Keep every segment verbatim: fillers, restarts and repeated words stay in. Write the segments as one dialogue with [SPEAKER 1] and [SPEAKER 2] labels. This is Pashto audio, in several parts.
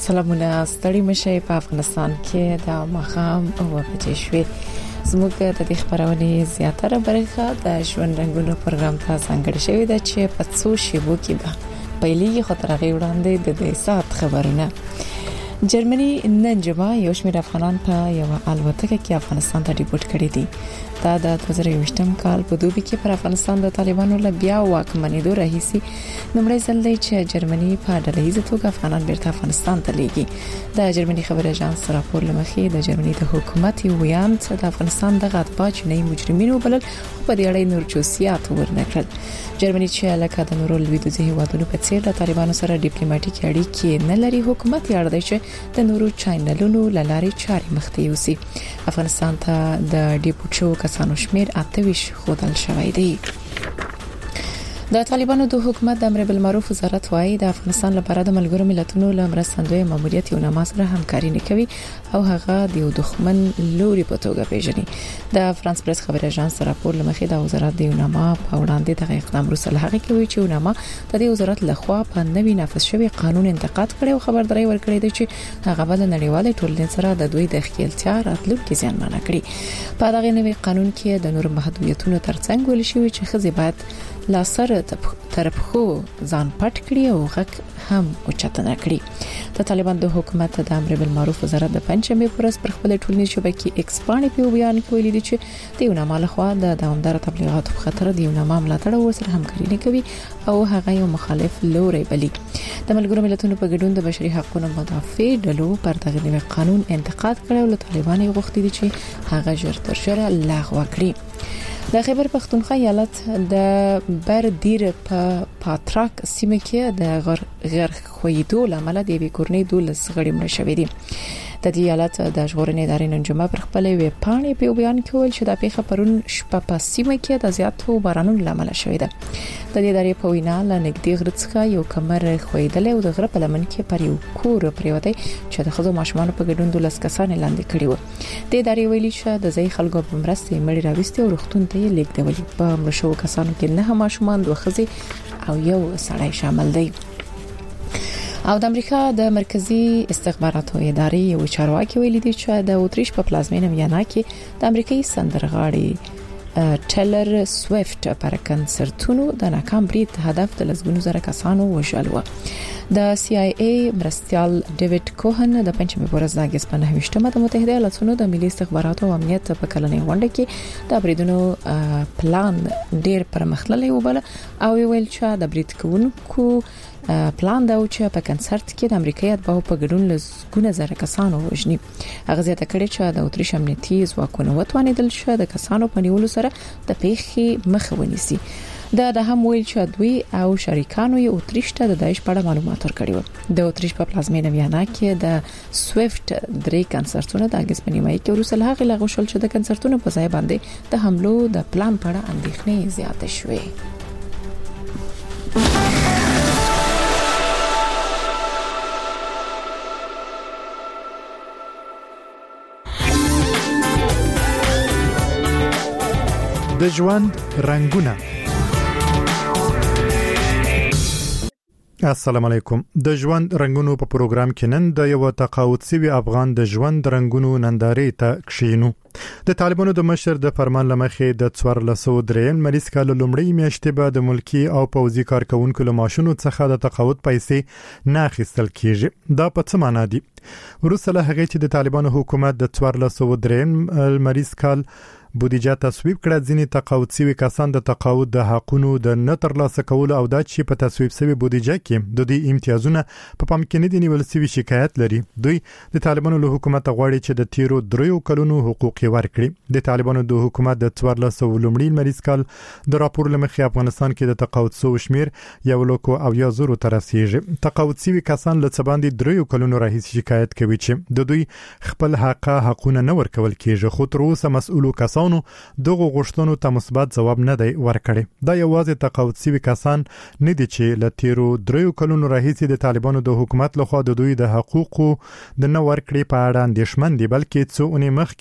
[SPEAKER 1] سلامونه ستړي مشه په افغانستان کې د مخام او بچی شوي زموږ د دې خبرونه زیاتره برخه د ژوند رنگونو پروګرام ته څنګه شوی د چې په څو شیبو کې به پهلي خطر غي وړاندې د دې سات خبرونه جرمني نن جمعه یو شمېر افغانان په یو الوتکه کې افغانستان ته ډیپورت کړي دي دا د دوه زره یوولسم کال په دوبي کې پر افغانستان د طالبانو له بیا واکمنېدو راهیسي نمړی ځل دی چې جرمني په ډلهیزه توګه افغانان بیرته افغانستان ته لیږي د جرمني خبري اژانس راپور لمخې د جرمني د حکومت ویان چې د افغانستان د غټباج نه مجرمینو بلل په دې اړه نور جزئیات ورنکړل جرمني چې لکه د نورو لویدیځي هیوادونو په څیر د طالبانو سره ډیپلوماټیک اړیکې نه لري حکومت یې اړ دی چې د نورو چینلونو لارې چارې مخته یوسي افغانستان ته د ډیپورټ شو کسانو شمیر اتهویش خودل شوی دی د طالبانو د حکومت د امر بالمعروف وزارت وايي د افغانستان لپاره د ملګرو ملتونو له مرستندوی ماموریت یو نامه سره همکاري نه کوي او هغه د یو دښمن لوري په توګه پیژني د فرانس پریس خبري اژانس راپور لمخې د وزارت د یو نامه په وړاندې د اقدام وروسته هغه کوي چې یو نامه د دې وزارت لخوا په نوي نافذ شوی قانون انتقاد کړي او خبرداري ورکړي چې هغه بل نړیوال ټولنې سره د دوی د خپلتیا راتلونکي ځانمنه کړي په دغه نوي قانون کې د نور محدودیتونو ترڅنګ ویل شوی چې خزي باید لا سره طرف خو ځان پټ کړی او غک هم اوچتنه کړی د طالبان د حکومت د امر بالمعروف وزارت د پنځمې پرس پر خپل ټولنیز شبکې ایکس باندې په بیان کې ویلي دي چې د یو نامه لخوا د دوامدار تبلیغاتو په خاطر د یو نامه ملاتړ او سره همکاري نه کوي او هغه یو مخالف لوري بلی د ملګرو ملتونو په ګډون د بشري حقوقو مدافع ډلو پر دغه نوي قانون انتقاد کړي او طالبان یې غوښتي دي چې هغه ژر تر ژره لغوه کړي د خیبر پختونخوا ایالت د بردیر په پاتراک سیمه کې د غر غر خویدو لامل د ویکورنې دولس غړي مړ شوې دي د دې ایالت د ژغورنې ادارې نن جمعه پر خپل وی پاڼې په بیان کې ویل چې د پیښه پرون شپه په سیمه کې د زیاتو بارانونو لامل شوې ده د دې ادارې په وینا ل نګدي غرڅخه یو کمر خویدل او د غره په لمن کې پر یو کور پریوتی چې د خزو ماشومان په ګډون دولس کسان لاندې کړي وو د ادارې ویلي چې د ځای خلکو په مرسته مړي راوستي او رختون ته لیکدولي په مشو کسانو کې نه ماشومان دوه خزي او یو سړی شامل دی او د امریکا د مرکزی استخباراتو ادارې یو چارواکي ویلي دی چې د اوتریش په پلازمینه ویانا کې د امریکایي سندرغاړي ټیلر سویفټ پر کنسرتونو د ناکام برید هدف د لزګونو زره کسانو وژل و د سی آی ای مرستيال ډیوډ کوهن د پنځمې ورځ د اگست په نهمه د متحده ایالاتونو د ملي استخباراتو او امنیت په کلنۍ غونډه کې د بریدونو پلان ډیر پرمختللی و بل او ویل چې د برید کوونکو پلان دا و چې په کنسرت کې د امریکایي اتباعو په ګډون لزګونه زره کسانو وژني هغه زیاته کړې چې د اوتریش امنیتي ځواکونو وتوانیدل چې د کسانو په نیولو سره د پیښې مخه ونیسي دا د هم ویل چې دوی او شریکانو یې اوتریش ته د دایښ په اړه معلومات ورکړي وو د اوتریش په پلازمینه ویانا کې د سویفټ درې کنسرتونو د اگست په نیمه کې وروسته هغه لغوه شول چې د کنسرتونو په ځای باندې د حملو د پلان په اړه اندېښنې زیاتې شوې
[SPEAKER 2] د ژوند رنگونه. السلام علیکم. د ژوند رنگونو په پروګرام کې نن د یو تقاعد شوی افغان د ژوند رنگونو نندارې ته کښینو. د طالبانو د مشر د فرمان لمخې د څوارلس سوه درې مریض کال لومړی میاشتې به د ملکی او پوځي کارکونکو له ماشونو څخه د تقاعد پیسې نه اخیستل کیږي. دا په څه معنی دي؟ وروسته هغه چې د طالبانو حکومت د څوارلس سوه درې مریض کال بودیجه تصویب کړه ځینې تقاعد شوي کسان د تقاعد د حقونو د نه ترلاسه کولو او د چې په تصویب شوی بودیجه کې د دې امتیازونه په پام کې نه دي نیول شوی شکایت لري. دوی د طالبانو له حکومت غواړي چې د تیرو دریو کلونو حقوق ورکړي. د طالبانو د حکومت د څوارلس سوه لومړي مریض کال د راپور لمخې افغانستان کې د تقاعد شوو شمیر یو لکو او یا زرو ته رسیږي. تقاعد شوي کسان له څه باندې دریو کلونو راهیسې شکایت کوي چې د دوی خپل حق حقونه نه ورکول کیږي خو تر اوسه مسؤلو کسان دغه غوښتنو ته مثبت جواب نه دی ورکړی. دا یوازې تقاعد شوي کسان نه دي چې له تیرو دریو کلونو راهیسې د طالبانو د حکومت لخوا د دوی د حقوقو د نه ورکړې په اړه اندېښمن دي بلکې څو اونۍ مخکې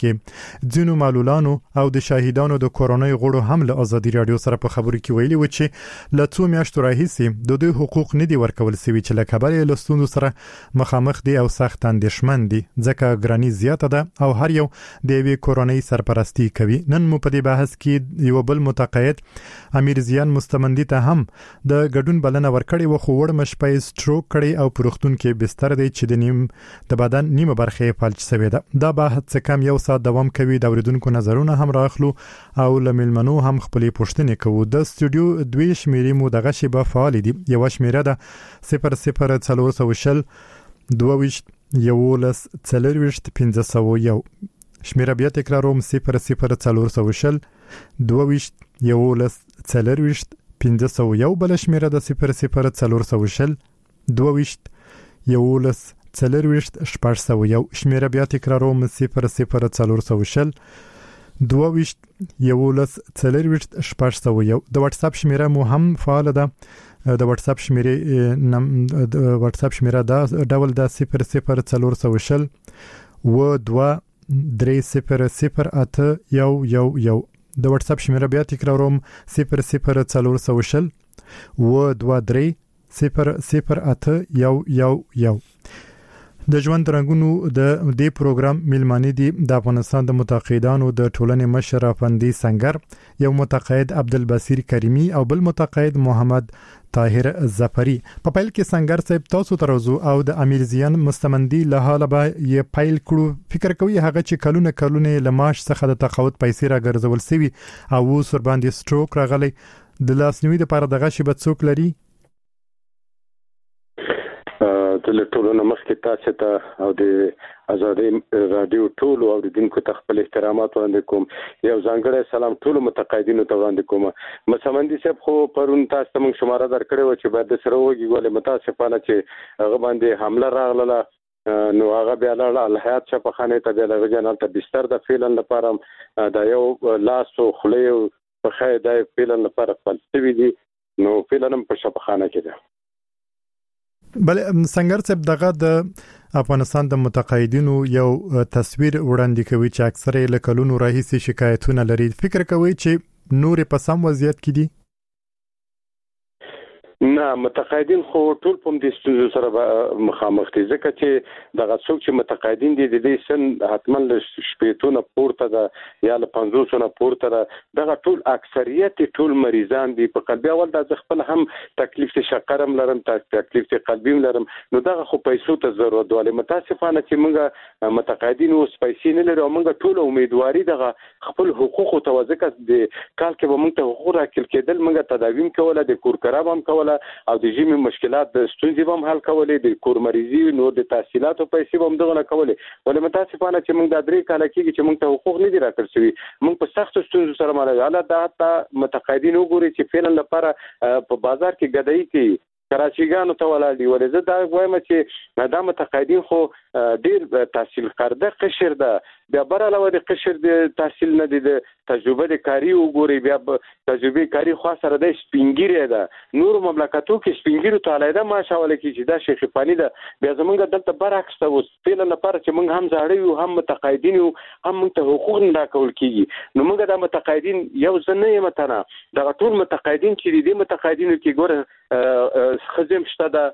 [SPEAKER 2] ځینو معلولانو او د شاهدانو د کورونی غړو هم له ازادي رادیو سره په خبرو کې ویلي و چې له څو میاشتو راهیسې د دوی حقوق نه دي ورکول شوي چې له کبله له ستونزو سره مخامخ دي او سخت اندېښمن دي ځکه ګرانی زیاته ده او هر یو د یوې کورونی سرپرستی کوي. نن مو په دې بحث کې یو بل متقاعد امیر زیان مستمندي ته هم د ګډون بلنه ورکړې و، خو وړ مشپې سټروک کړي او پروختون کې بستر دی چې د نیم د بدن نیمه برخه فلج شوی ده. دا بحث کم یو ساعت دوام کوي. د اوریدونکو نظرونه هم راخلو او لملمنو هم خپلې پوښتنې کوو. د استودیو دوی شمیرې مو دغه شی به فعال دي. یو شمیره ده صفر صفر څلور سوه شل دوه ویشت یولس څلرویشت پنځه سوه یو. شمیره بیا تکراروم صفر صفر څلور سوه شل دوه ویشت یولس څلرویشت پنځه سوه یو. بل شمیره د صفر صفر څلور سوه شل دوه ویشت یولس څلرویشت شپږ سوه یو. شمیره بیا تکراروم صفر صفر څلور سوه شل دوه ویشت یولس څلرویشت شپږ سوه یو. د واتس اپ شمیره مو هم فعال ده. د واتس اپ شمیره نم د واتس اپ شمیره دا ډول د صفر صفر څلور سوه شل و دوه درې صفر صفر اته یو یو یو. د واتس اپ شمیره بیا تکراروم صفر صفر څلور سوه شل و دوه درې صفر صفر اته یو یو یو. د ژوند رنگونو د دې پروګرام میلمانی دي د افغانستان د متقاعدانو د ټولنې مشر افندي سنگر، یو متقاعد عبدالبصیر کریمی او بل متقاعد محمد طاهر ظفری. په پیل کې سنگر صاحب تاسو ترازو او د امیر زیان مستمندي له حاله به یې پیل کړو. فکر کوي هغه چې کلونه کلونه لماش څخه د تقاعد پیسې را ګرځول سوي او اوس ور باندې سټروک راغلی، د لاسنیوي لپاره دغه شی به څوک لري؟
[SPEAKER 3] د ټولو مخکې تاسو ته او د آزادي رادیو ټولو اوریدونکو ته خپل احترامات وړاندې کوم. یو ځانګړی سلام ټولو متقاعدینو ته وړاندې کوم. مسمندي صاحب خو پرون تاسو ته موږ شماره درکړې و چې باید د سره وګي ولې متاسفانه چې هغه باندې حمله راغله، نو هغه بیا لاړ الحیات شفاخانه ته بیا لږ جنال ته بستر د فعلن لپاره د یو لاس او خلیو په خې د فعلن لپاره فلسفي دي، نو فعلن په شفاخانه کې ده.
[SPEAKER 2] بل سنگر صاحب دغه د افغانستان د متقاعدینو یو تصویر وړاندې کوي چې اکثره له کلونو راهیسې شکایتونه لري. فکر کوي چې نور په سم وضعیت کې دي؟
[SPEAKER 3] نه، متقاعدین خو ټول په دې ستونزو سره مخامخ دي، ځکه چې دغه څوک چې متقاعدین دي د دې سن حتما له شپېتونه پورته ده یا له پنځوسونه پورته ده. دغه ټول اکثریت ټول مریضان دي. په قلبي اول د خپل هم تکلیف شکرم لرم، تکلیف قلبي لرم، نو دغه خو پیسو ته ضرورت دی. متاسفانه چې موږ متقاعدین اوس پیسې نه لرو، موږ ټول امیدواري دغه خپل حقوق ته وځکه د کال کې به موږ ته حقوق راکړل کېدل، موږ تداویم کوله، د کور کراب هم کوله او د ژمي مشکلات د ستونزې هم حل کولې، د کور مریضي نو د تحصیلاتو پیسې هم دغه نه کولې. ولې متاسفانه چې موږ د درې کال کېږي چې موږ ته حقوق نه دي راکړل شوي، موږ په سخت ستونزو سره مخ یو. الله دا متقاعدین وګوري چې فعلا لپاره په بازار کې ګډای کوي، کراچیګانو ته ولاړ دي. ولې زه دا وایم چې دا متقاعدین خو ډیر تحصیل کرده قشر ده، بیا بر علاوه د قشر د تحصیل نه دي، د تجربه د کاری وګوري، بیا تجربه کاری خو سره د سپینګیری ده. نور مملکتو کې سپینګیرو ته علیده ماشاءالله کې چې دا شیخ فانی ده، بیا زمونږ دلته برعکس ته اوس فعلا لپاره چې موږ هم زاړه یو، هم متقاعدین یو، هم موږ ته حقوق نه راکول کیږي. نو موږ د متقاعدین یو ځنه یم تنه دا ټول متقاعدین چې دي متقاعدینو کې ګوره خزم شته ده،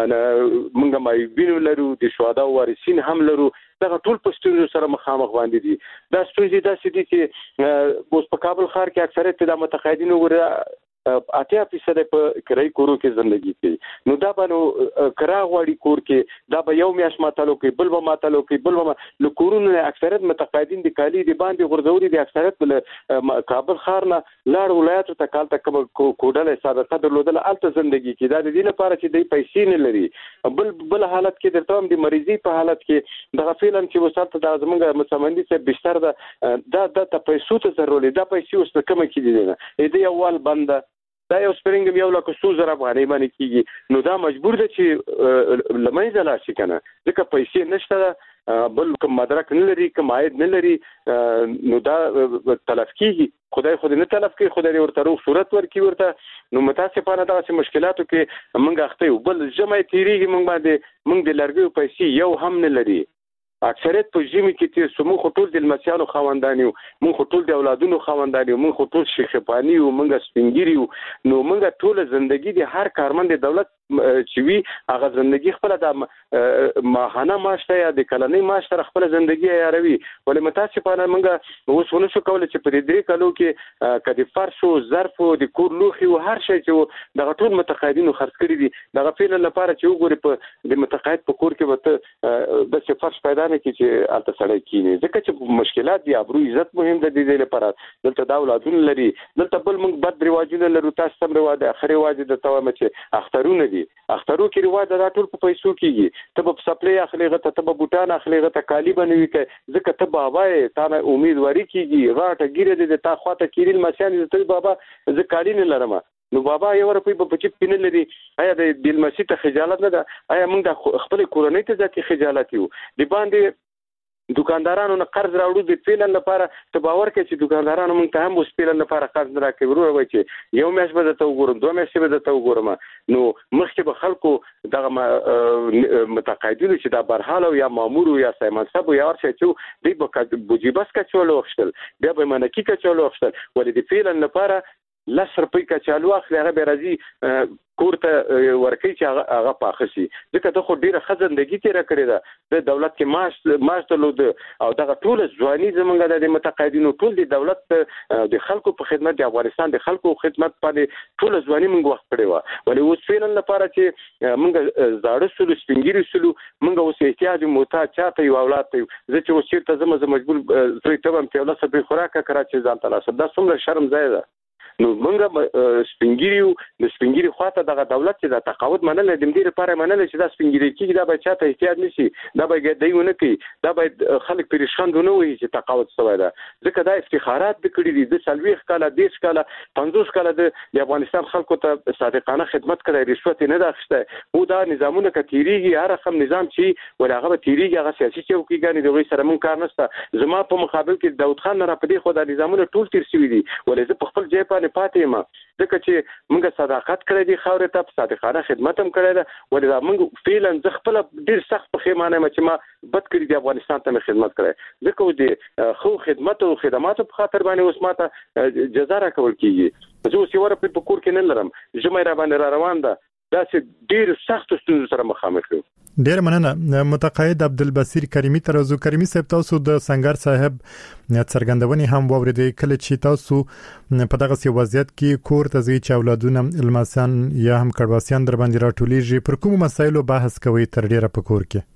[SPEAKER 3] موږ مایبینو لرو، د شهدا وارثین هم لرو، دغه ټول په ستونزو سره مخامخ باندې دي. دا ستونزې داسې دي چې اوس په کابل ښار کې اکثریت د متقاعدینو وګوره اتیا فیصد په کرای کورو کې ژوندۍ کوي. نو دا به نو کرا غواړي کور کې، دا به یو میاش ماتلو کې، بل به ماتلو کې، بل به نو کورونه اکثریت متقاعدین د کالی دی باندې غردوري دي، اکثریت بل کابل ښار نه لاړ ولایتو ته کال ته کوم کوډل سابقه درلودل الته ژوندۍ کې. دا د دې لپاره چې د پیسې نه لري. بل بل حالت کې درته هم د مریضي په حالت کې دغه فعلا چې وسالته د زمونږ مسمندي څخه بستر ده، دا د پیسو ته ضروري، دا پیسې اوس کوم کې دي نه دې یو وال بنده، دا یو سپرینګ یو لکه څو زره افغانۍ باندې کیږي. نو دا مجبور ده چې لمنځه لاړ شي کنه، ځکه پیسې نشته، بل کوم مدرک نه لري، کوم عاید نه لري، نو دا تلف کیږي. خدای خو دې نه تلف کوي، خدای دې ورته روغ صورت ورکړي ورته. نو متاسفانه دغه مشکلاتو کې موږ اخته یو، بل جمع تیریږي موږ باندې، موږ د لرګیو پیسې یو هم نه لري. اکثریت په ژمي کې تیر سو موږ ټول د لمسیانو خواندان یو موږ ټول د اولادونو خواندان یو موږ ټول شیخپانی یو موږ سپینګری یو نو موږ ټول ژوندۍ د هر کارمند دولت چې وی هغه ژوندۍ خپل د ماهانه ماشته یا د کلنۍ ماشته خپل ژوندۍ یاروي ولې متاسفانه موږ اوس ونه شو کولای چې په دې کلو کې کدي فرش او ظرف او د کور لوخي او هر شي چې د ټول متقاعدینو خرڅ کړی دي دغه فعل لپاره چې وګوري په د متقاعد په کور کې وته د څه فرش پیدا نه کی چې الته سړی کینی ځکه چې مشکلات دي ابرو عزت مهم ده د دې لپاره دلته دا اولادونه لري دلته بل موږ بد رواجونه لرو تاسو هم رواج اخر رواج د توامه چې اخترونه دي اخترو کې رواج دا ټول په پیسو کېږي ته په سپلې اخلي غته ته په بوټان اخلي غته کالی بنوي کې ځکه ته بابا ته نه امیدواري کیږي غاټه ګیره دې ته خواته کیرل مسیان ته بابا ز کالی نه لرم نو بابا یو روپی په پچې پینې لري آیا د دلمسی ته خجالت نه ده آیا موږ د خپل کورنۍ ته ځکه خجالت یو دی باندې دکاندارانو نه قرض راوړو د فعلن لپاره ته باور کوي چې دکاندارانو موږ ته هم اوس فعلن لپاره قرض نه راکوي ورور وای چې یو میاشت به ته وګورم دوه میاشتې به ته وګورم نو مخکې به خلکو دغه متقاعدینو چې دا برحاله یا مامور یا سیمنصب یا هر څه چې دی به بوجیبس کچولو وختل بیا به منکی کچولو وختل ولې د فعلن لپاره لس روپۍ کچالو اخلي هغه به راځي کور ته ورکړي چې هغه پاخه شي ځکه ته خو ډیره ښه زندګي تېره کړې ده د دولت کې معاش معاش درلود او دغه ټوله ځواني زموږ د متقاعدینو ټول د دولت د خلکو په خدمت د افغانستان د خلکو خدمت باندې ټوله ځواني موږ وخت کړې وه ولې اوس فعلا لپاره چې موږ زاړه سلو سپینګیري سلو موږ اوس احتیاج محتاج چاته یو اولاد ته زه چې اوس چېرته ځم زه مجبور زوی ته هم پیوله صبري خوراکه کړه چې ځان ته راسم دا څومره شرم ځای ده نو موږ سپینګیریو د سپینګیری خواته دغه دولت چې د تقاعد منل د دې لپاره منل چې دا سپینګیری کېږي دا به چاته احتیاج نشي دا به ګډیونه کوي دا به خلک پریشان نه وي چې تقاعد شوی ده ځکه دا افتخارات د کړي دي د سلويخ کاله دیش کاله پنځوس کاله د افغانستان خلکو ته صادقانه خدمت کړي رشوت نه ده اخیسته او دا نظامونه کتیریږي هر رقم نظام چې ولغه تیریږي هغه سیاسي چوکیګانی دغه سره مون کار نشته زما په مقابل کې داود خان را پدې خو د نظامونه ټول تیر شوی دي ولې زه په خپل ځای باندې پاتې ما ځکه چې موږ صداقت کړی دی خاورې ته صادقانه خدمت هم کړی ده ولې دا موږ فعلا ځ خپل ډیر سخت په خیمانه چې ما بد کړی دی افغانستان ته خدمت کړی ځکه د خو خدمت او خدماتو په خاطر باندې اوس ماته جزا راکول کیږي زه اوس یو رپ په کور کې نه لرم جمعه را باندې را روان ده دا چې ډیر سخت ستونزو سره مخامخ یو
[SPEAKER 2] ډیر مننه متقاعد عبدالبصیر کریمی ترازو کریمی صاحب تاسو د سنگر صاحب څرګندونې هم ووریدې کله چې تاسو په دغه سی وضعیت کې کور ته ځي چې اولادونه الماسان یا هم کډواسیان در باندې راټولېږي پر کوم مسایلو بحث کوي تر ډیره په کور کې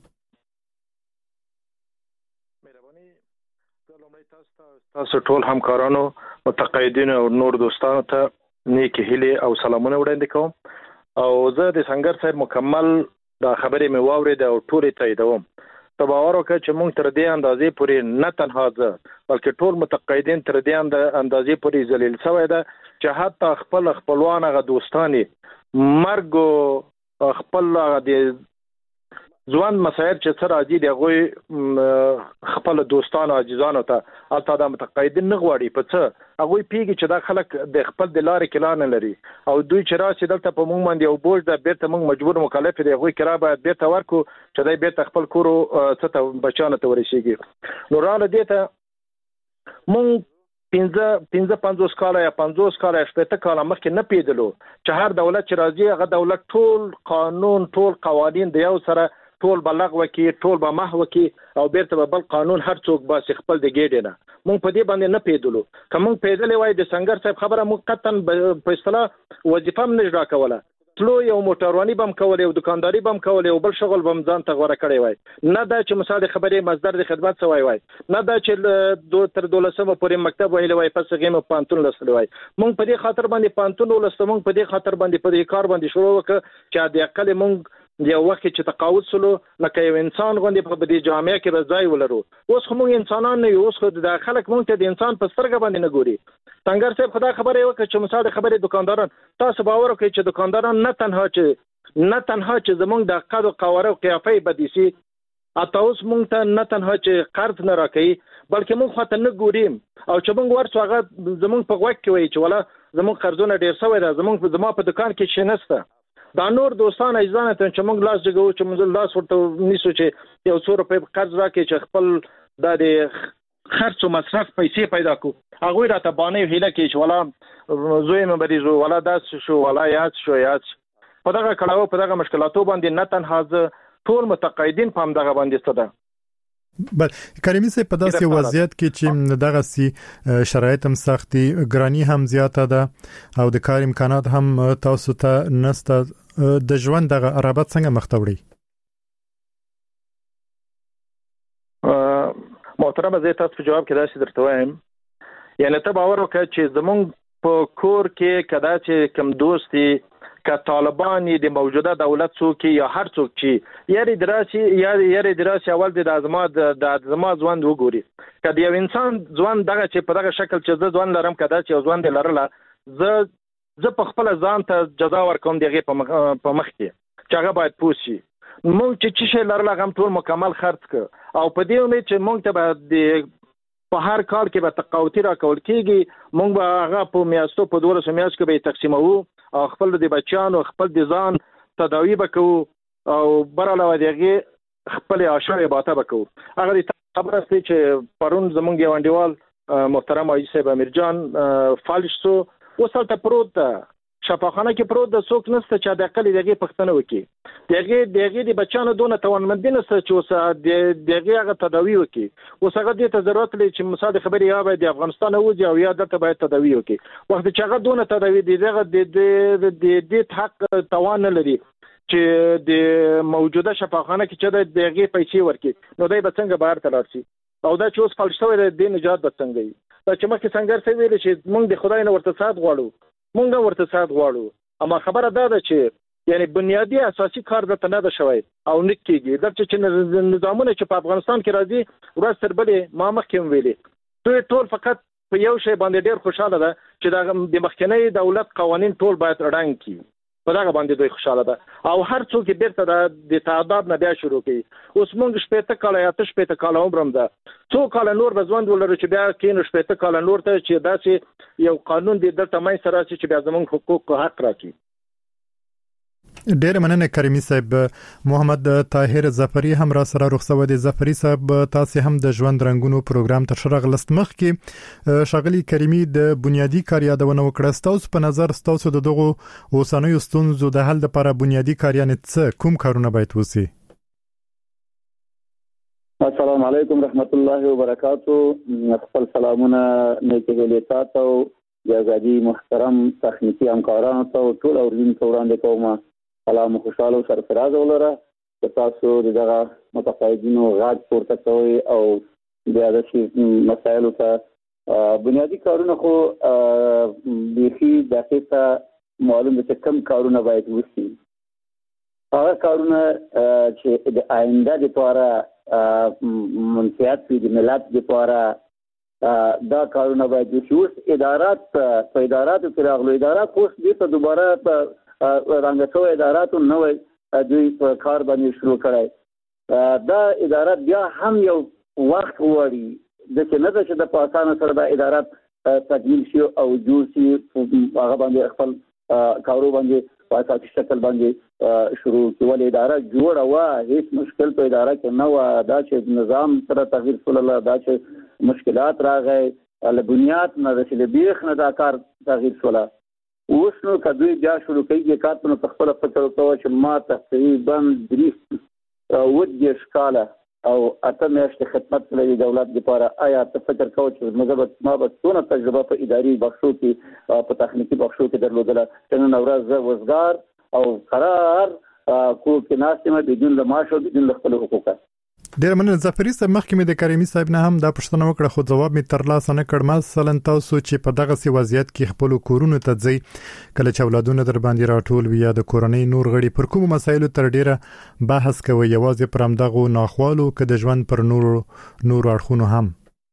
[SPEAKER 4] تاسو ټول همکارانو متقاعدینو او نور دوستانو ته نیکی هیله او سلامونه وړاندې کوم او زه د سنگر صاحب مکمل دا خبرې مې واورېده او ټولې تاییدوم ته باور وکړه چې موږ تر دې اندازې پورې نه تنها زه بلکې ټول متقاعدین تر دې اندازې پورې ذلیل شوی ده چې حتی خپل خپلوان هغه دوستان مرګ خپل د ځوان مسایل چې سره راځي د هغوی خپل دوستانو عزیزانو ته البته دا متقاعدین نه غواړي په څه هغوی پیږي چې دا خلک د خپل د لارې کلا نه لري او دوی چې راشي دلته په موږ باندې یو بوج ده بیرته موږ مجبور مکلف دي هغوی کرا باید بیرته ورکو چې دی بیرته خپل کور څه ته بچانو ته ورسیږي نو راله دې ته موږ پنځه پنځه پنځوس کاله یا پنځوس کاله شپېته کاله مخکې نه پیدلو چې هر دولت چې راځي هغه دولت ټول قانون ټول قوانین د یو سره ټول بلغ وکي ټول به محو کی او بیرته به بل قانون هر څوک باسي خپل د ګډه نه مونږ په دې باندې نه پیدلو کوم پیدلې وای د سنگر صاحب خبره مو قطن په اصطلاح وظیفه هم نشرا کوله تلو یو موټرواني بم کولې او دکانداري بم کولې او بل شغل بم ځان ته غوړه کړی وای نه دا چې مثال خبرې مصدر د خدمت سوای وای نه دا چې دو تر دولسمه پورې مکتب ویل وای پس غیم پانتون لسل وای مونږ په دې خاطر باندې پانتون ولسته مونږ په دې خاطر باندې په دې کار باندې شروع وکړ چې د عقل مونږ یو وخت چې تقاعد سلو لکه یو انسان غوندې په دې جامعه کې به ځای ولرو اوس خو موږ انسانان نه یو اوس خو د خلک مونږ ته د انسان په سترګه باندې نه ګوري څنګه صاحب خدا خبره وکړه چې مثال خبره دکانداران تاسو باور وکړئ چې دکانداران نه تنها چې نه تنها چې زمونږ د قد او قواره او قیافه بدیسي اته اوس مونږ ته نه تنها چې قرض نه راکړي بلکې مونږ خاطر نه ګوریم او چې مونږ ورڅ هغه زمونږ په وخت کې وایي چې ولا زمونږ قرضونه ډیر شوی دا زمونږ زما په دکان کې شي نشته دا نور دوستان اجزان ته چې موږ لاس جګو چې موږ لاس ورته نیسو چې یو څو روپۍ قرض راکړي چې خپل د خرڅ او مصرف پیسې پیدا کو هغه راته باندې هیله کې چې ولا زوی مې بریزو ولا داس شو ولا یاد شو یاد په دغه کړهو په دغه مشکلاتو باندې نه تنها ټول متقاعدین په هم دغه باندې ستده
[SPEAKER 2] بل کریمي سه په داسې وضعیت کې چې دغه سي شرایط هم سختي ګرانی هم زیاته ده او د کار امکانات هم تاسو ته نسته د ژوند دغه رابط څنګه مختوړي
[SPEAKER 4] محترم زه تاسو په جواب کې دا څه درته وایم یعنی ته باور وکړه چې زمونږ په کور کې کدا چې کم دوستي ک طالبان د موجوده دولت څوک یا هر څوک چې یاري دراسي یا یاري دراسي اول د ازمات د ازمات ځوان وګوري کله یو انسان ځوان دغه چې په دغه شکل چې ځوان لرم کدا چې ځوان د لرله زه زه په خپل ځان ته جزا ورکوم دغه په مخ کې چې هغه باید پوښي مونږ چې چې شي لرله هم ټول مکمل خرڅ ک او په دې امید چې مونږ ته د په هر کار کې به تقاوتی را کول کیږي مونږ به هغه په میاشتو په دوه سو میاشت کې به تقسیمو او خپل د بچیانو خپل د ځان تداوی وکړو او براله ودیږي خپل عاشور باته وکړو هغه د خبره ستې چې پرون زمونږ یو انډیوال محترم حاجی صاحب امیرجان فالش سو وسلته پروت شفاخانه کې پروت د څوک نسته چې د عقل دغه پښتنه وکي دغه دغه د بچانو دونه توانمند نسته چې اوس دغه هغه تداوی وکي اوس هغه د ضرورت لري چې مساعده خبري یا به د افغانستان اوځي او یا دلته باید تداوی وکي وخت چې هغه دونه تداوی دغه د د د حق توان لري چې د موجوده شفاخانه کې چې د دغه پیسې ورکي نو دای به څنګه بهر تلل شي او دا چې اوس فلسفه د نجات به څنګه وي دا چې مخکې څنګه څه ویل چې موږ د خدای نه ورته سات غواړو مونږ ورته سات غواړو اما خبره دا ده چې یعنی بنیادی اساسي کار د تنه ده شوی او نکېږي د چې نظامونه چې په افغانستان کې راځي ورځ تر بلې ما مخکې ویلي دوی ټول فقط په یو شی باندې ډېر خوشاله ده چې د مخکنی دولت قوانین ټول باید رڼنګ کړي په دغه باندې دوی خوشاله ده او هر څوک بیرته د تعداد نه بیا شروع کوي اوس مونږ شپېته کاله یا ته شپېته کاله عمرم ده څو کاله نور به ژوند ولرو چې بیا کینو شپېته کاله نور ته چې داسې یو قانون دی دلته مې سره چې بیا زمونږ حقوق حق راکړي
[SPEAKER 2] ډېر مننه کریمي صاحب محمد طاهر ظفری هم را سره رخصت دي ظفری صاحب تاسو هم د ژوند رنگونو پروګرام تر شرغ لستمخ کې شغلی کریمي د بنیادی کار یادونه وکړه تاسو په نظر تاسو د دغه اوسنوي ستونزو د حل لپاره بنیادی کاریان څه کوم کارونه باید وسی
[SPEAKER 5] السلام علیکم رحمت الله وبرکاتہ خپل سلامونه نیکه ویلې تاسو یا غادي محترم تخنیکی همکارانو ته ټول اوریدونکو وړاندې کوم سلام خوشاله او سرفراز ولره چې تاسو دغه متقاعدینو غاټ پورته کوي او بیا د شي مسایلو ته بنیادی کارونه خو بيخي دقیقه معلوم دي چې کوم کارونه باید وشي هغه کارونه چې د آینده لپاره منفعت د ملت لپاره دا کارونه باید وشي اوس ادارات په اداراتو کې راغلو ادارات اوس دې ته دوباره په رنګ شوی اداراتو نوې دوی په کار باندې شروع کړای دا ادارات بیا هم یو وخت وړي د چې نه چې د پاسانه سره د ادارات تکمیل شي او جوړ شي هغه باندې خپل کارو باندې په اساسي شکل باندې شروع کول اداره جوړه وا هیڅ مشکل په اداره کې نه و دا چې نظام سره تغییر صلی الله دا چې مشکلات راغی له بنیاد نه د بیخ نه دا کار تغییر شولا اوس نو کدوې بیا شروع کوي کارونه په خپل فکر کوي چې ما تقریبا درې ودې ښکاله او اته میاشتې خدمت لري دولت لپاره آیا ته فکر کوي چې موږ ما به څونه تجربه په اداري بخشو کې په تخنیکی بخشو کې درلودله چې نن ورځ زه وزګار او قرار کو کې ناسمه بدون له معاش او بدون له خپل حقوقه
[SPEAKER 2] ډیر مننه ظفری صاحب مخکې مې د کریمي صاحب نه هم دا پوښتنه وکړه خو جواب مې ترلاسه نه کړ مثلا تاسو چې په دغه سی وضعیت کې خپل کورونو ته ځي کله چې اولادونه در باندې راټول وي یا د کورنۍ نور غړي پر کوم مسایلو تر ډیره بحث کوي یوازې پر امدغه ناخوالو که د ژوند پر نور نور اړخونو هم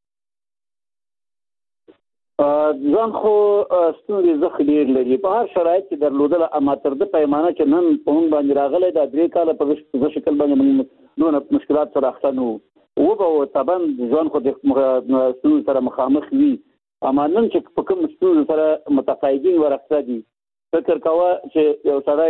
[SPEAKER 5] ځان خو ستوري زخ ډیر لري په هر شرایط کې درلودل اما تر د پیمانه چې نن په هم باندې راغلی دا درې کاله په شکل باندې دونه مشکلات سره اخته نو او په طبعا ځان خو د ستوري سره مخامخ وي اما نن چې په کوم ستوري سره متقاعدین ورخته دي فکر کاوه چې یو سړی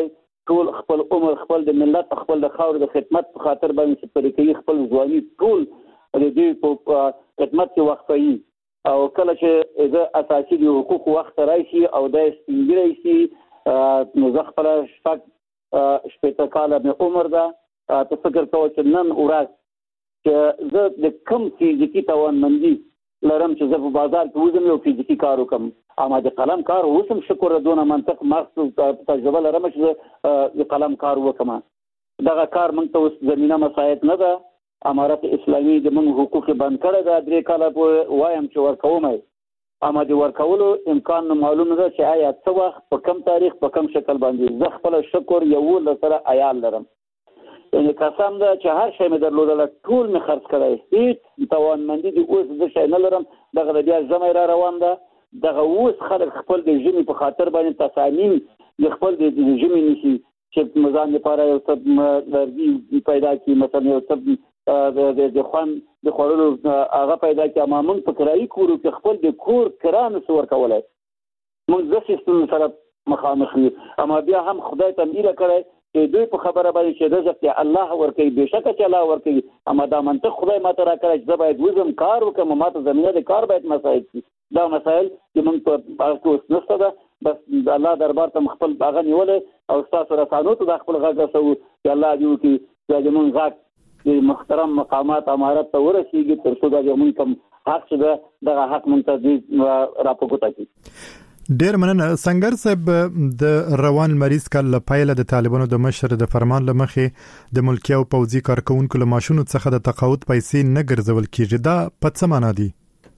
[SPEAKER 5] ټول خپل عمر خپل د ملت خپل د خاور د خدمت په خاطر باندې سپری کوي خپل ځواني ټول د دې په خدمت کې وقفوي او کله چې د اساسي حقوق وخت راشي او د سپینګری شي نو زه خپل شپږ شپږ کاله مې عمر ده ته فکر کوم چې نن ورځ چې زه د کم فزیکي توانمندي لرم چې زه په بازار کې وزم یو فزیکي کار وکم اما د قلم کار اوسم شکر دونه منطق مخصوص تجربه لرم چې د قلم کار وکم دغه کار موږ ته اوس زمينه مساعد نه ده امارت اسلامي د موږ حقوق بند کړی دا درې کاله په وایم چې ورکوم اما د ورکولو امکان معلوم نه چې آیا څه وخت په کم تاریخ په کم شکل باندې زه خپل شکر یو لسره عیال لرم یعنی قسم ده چې هر شی مې درلودل ټول مې خرڅ کړی هیڅ توانمندي د اوس د شي نه لرم دغه بیا زمای را روان ده دغه اوس خلک خپل د ژمي په خاطر باندې تصامیم د خپل د ژمي نشي چې مزان لپاره یو څه لرګي پیدا کی مثلا یو څه د د خوان د خورلو هغه پیدا کی اما موږ په کرایي کورو کې خپل د کور کرانه سور کولای موږ د سیستم سره مخامخ یو اما بیا هم خدای ته میره کړی چې دوی په خبره باندې چې رزق ته الله ورکوي بشکه چې الله ورکوي اما دا منطق خدای ماته را کړی چې باید وزم کار وکم ماته زمينه د کار باید مسائل دا مسائل چې موږ په تاسو نشته ده بس الله دربار ته خپل باغ نیولې او تاسو رسانو ته خپل غږ رسو چې الله دې وکړي چې موږ غږ د محترم مقامات امارت ته ورسیږي تر څو دا موږ کوم حق څه دغه حق موږ ته راپورته کړي
[SPEAKER 2] ډیر مننه سنگر صاحب د روان مریض کال پایله د طالبانو د مشر د فرمان لمخې د ملکی او پوځي کارکونکو له ماشونو څخه د تقاعد پیسې نه ګرځول کیږي دا په څه معنی دي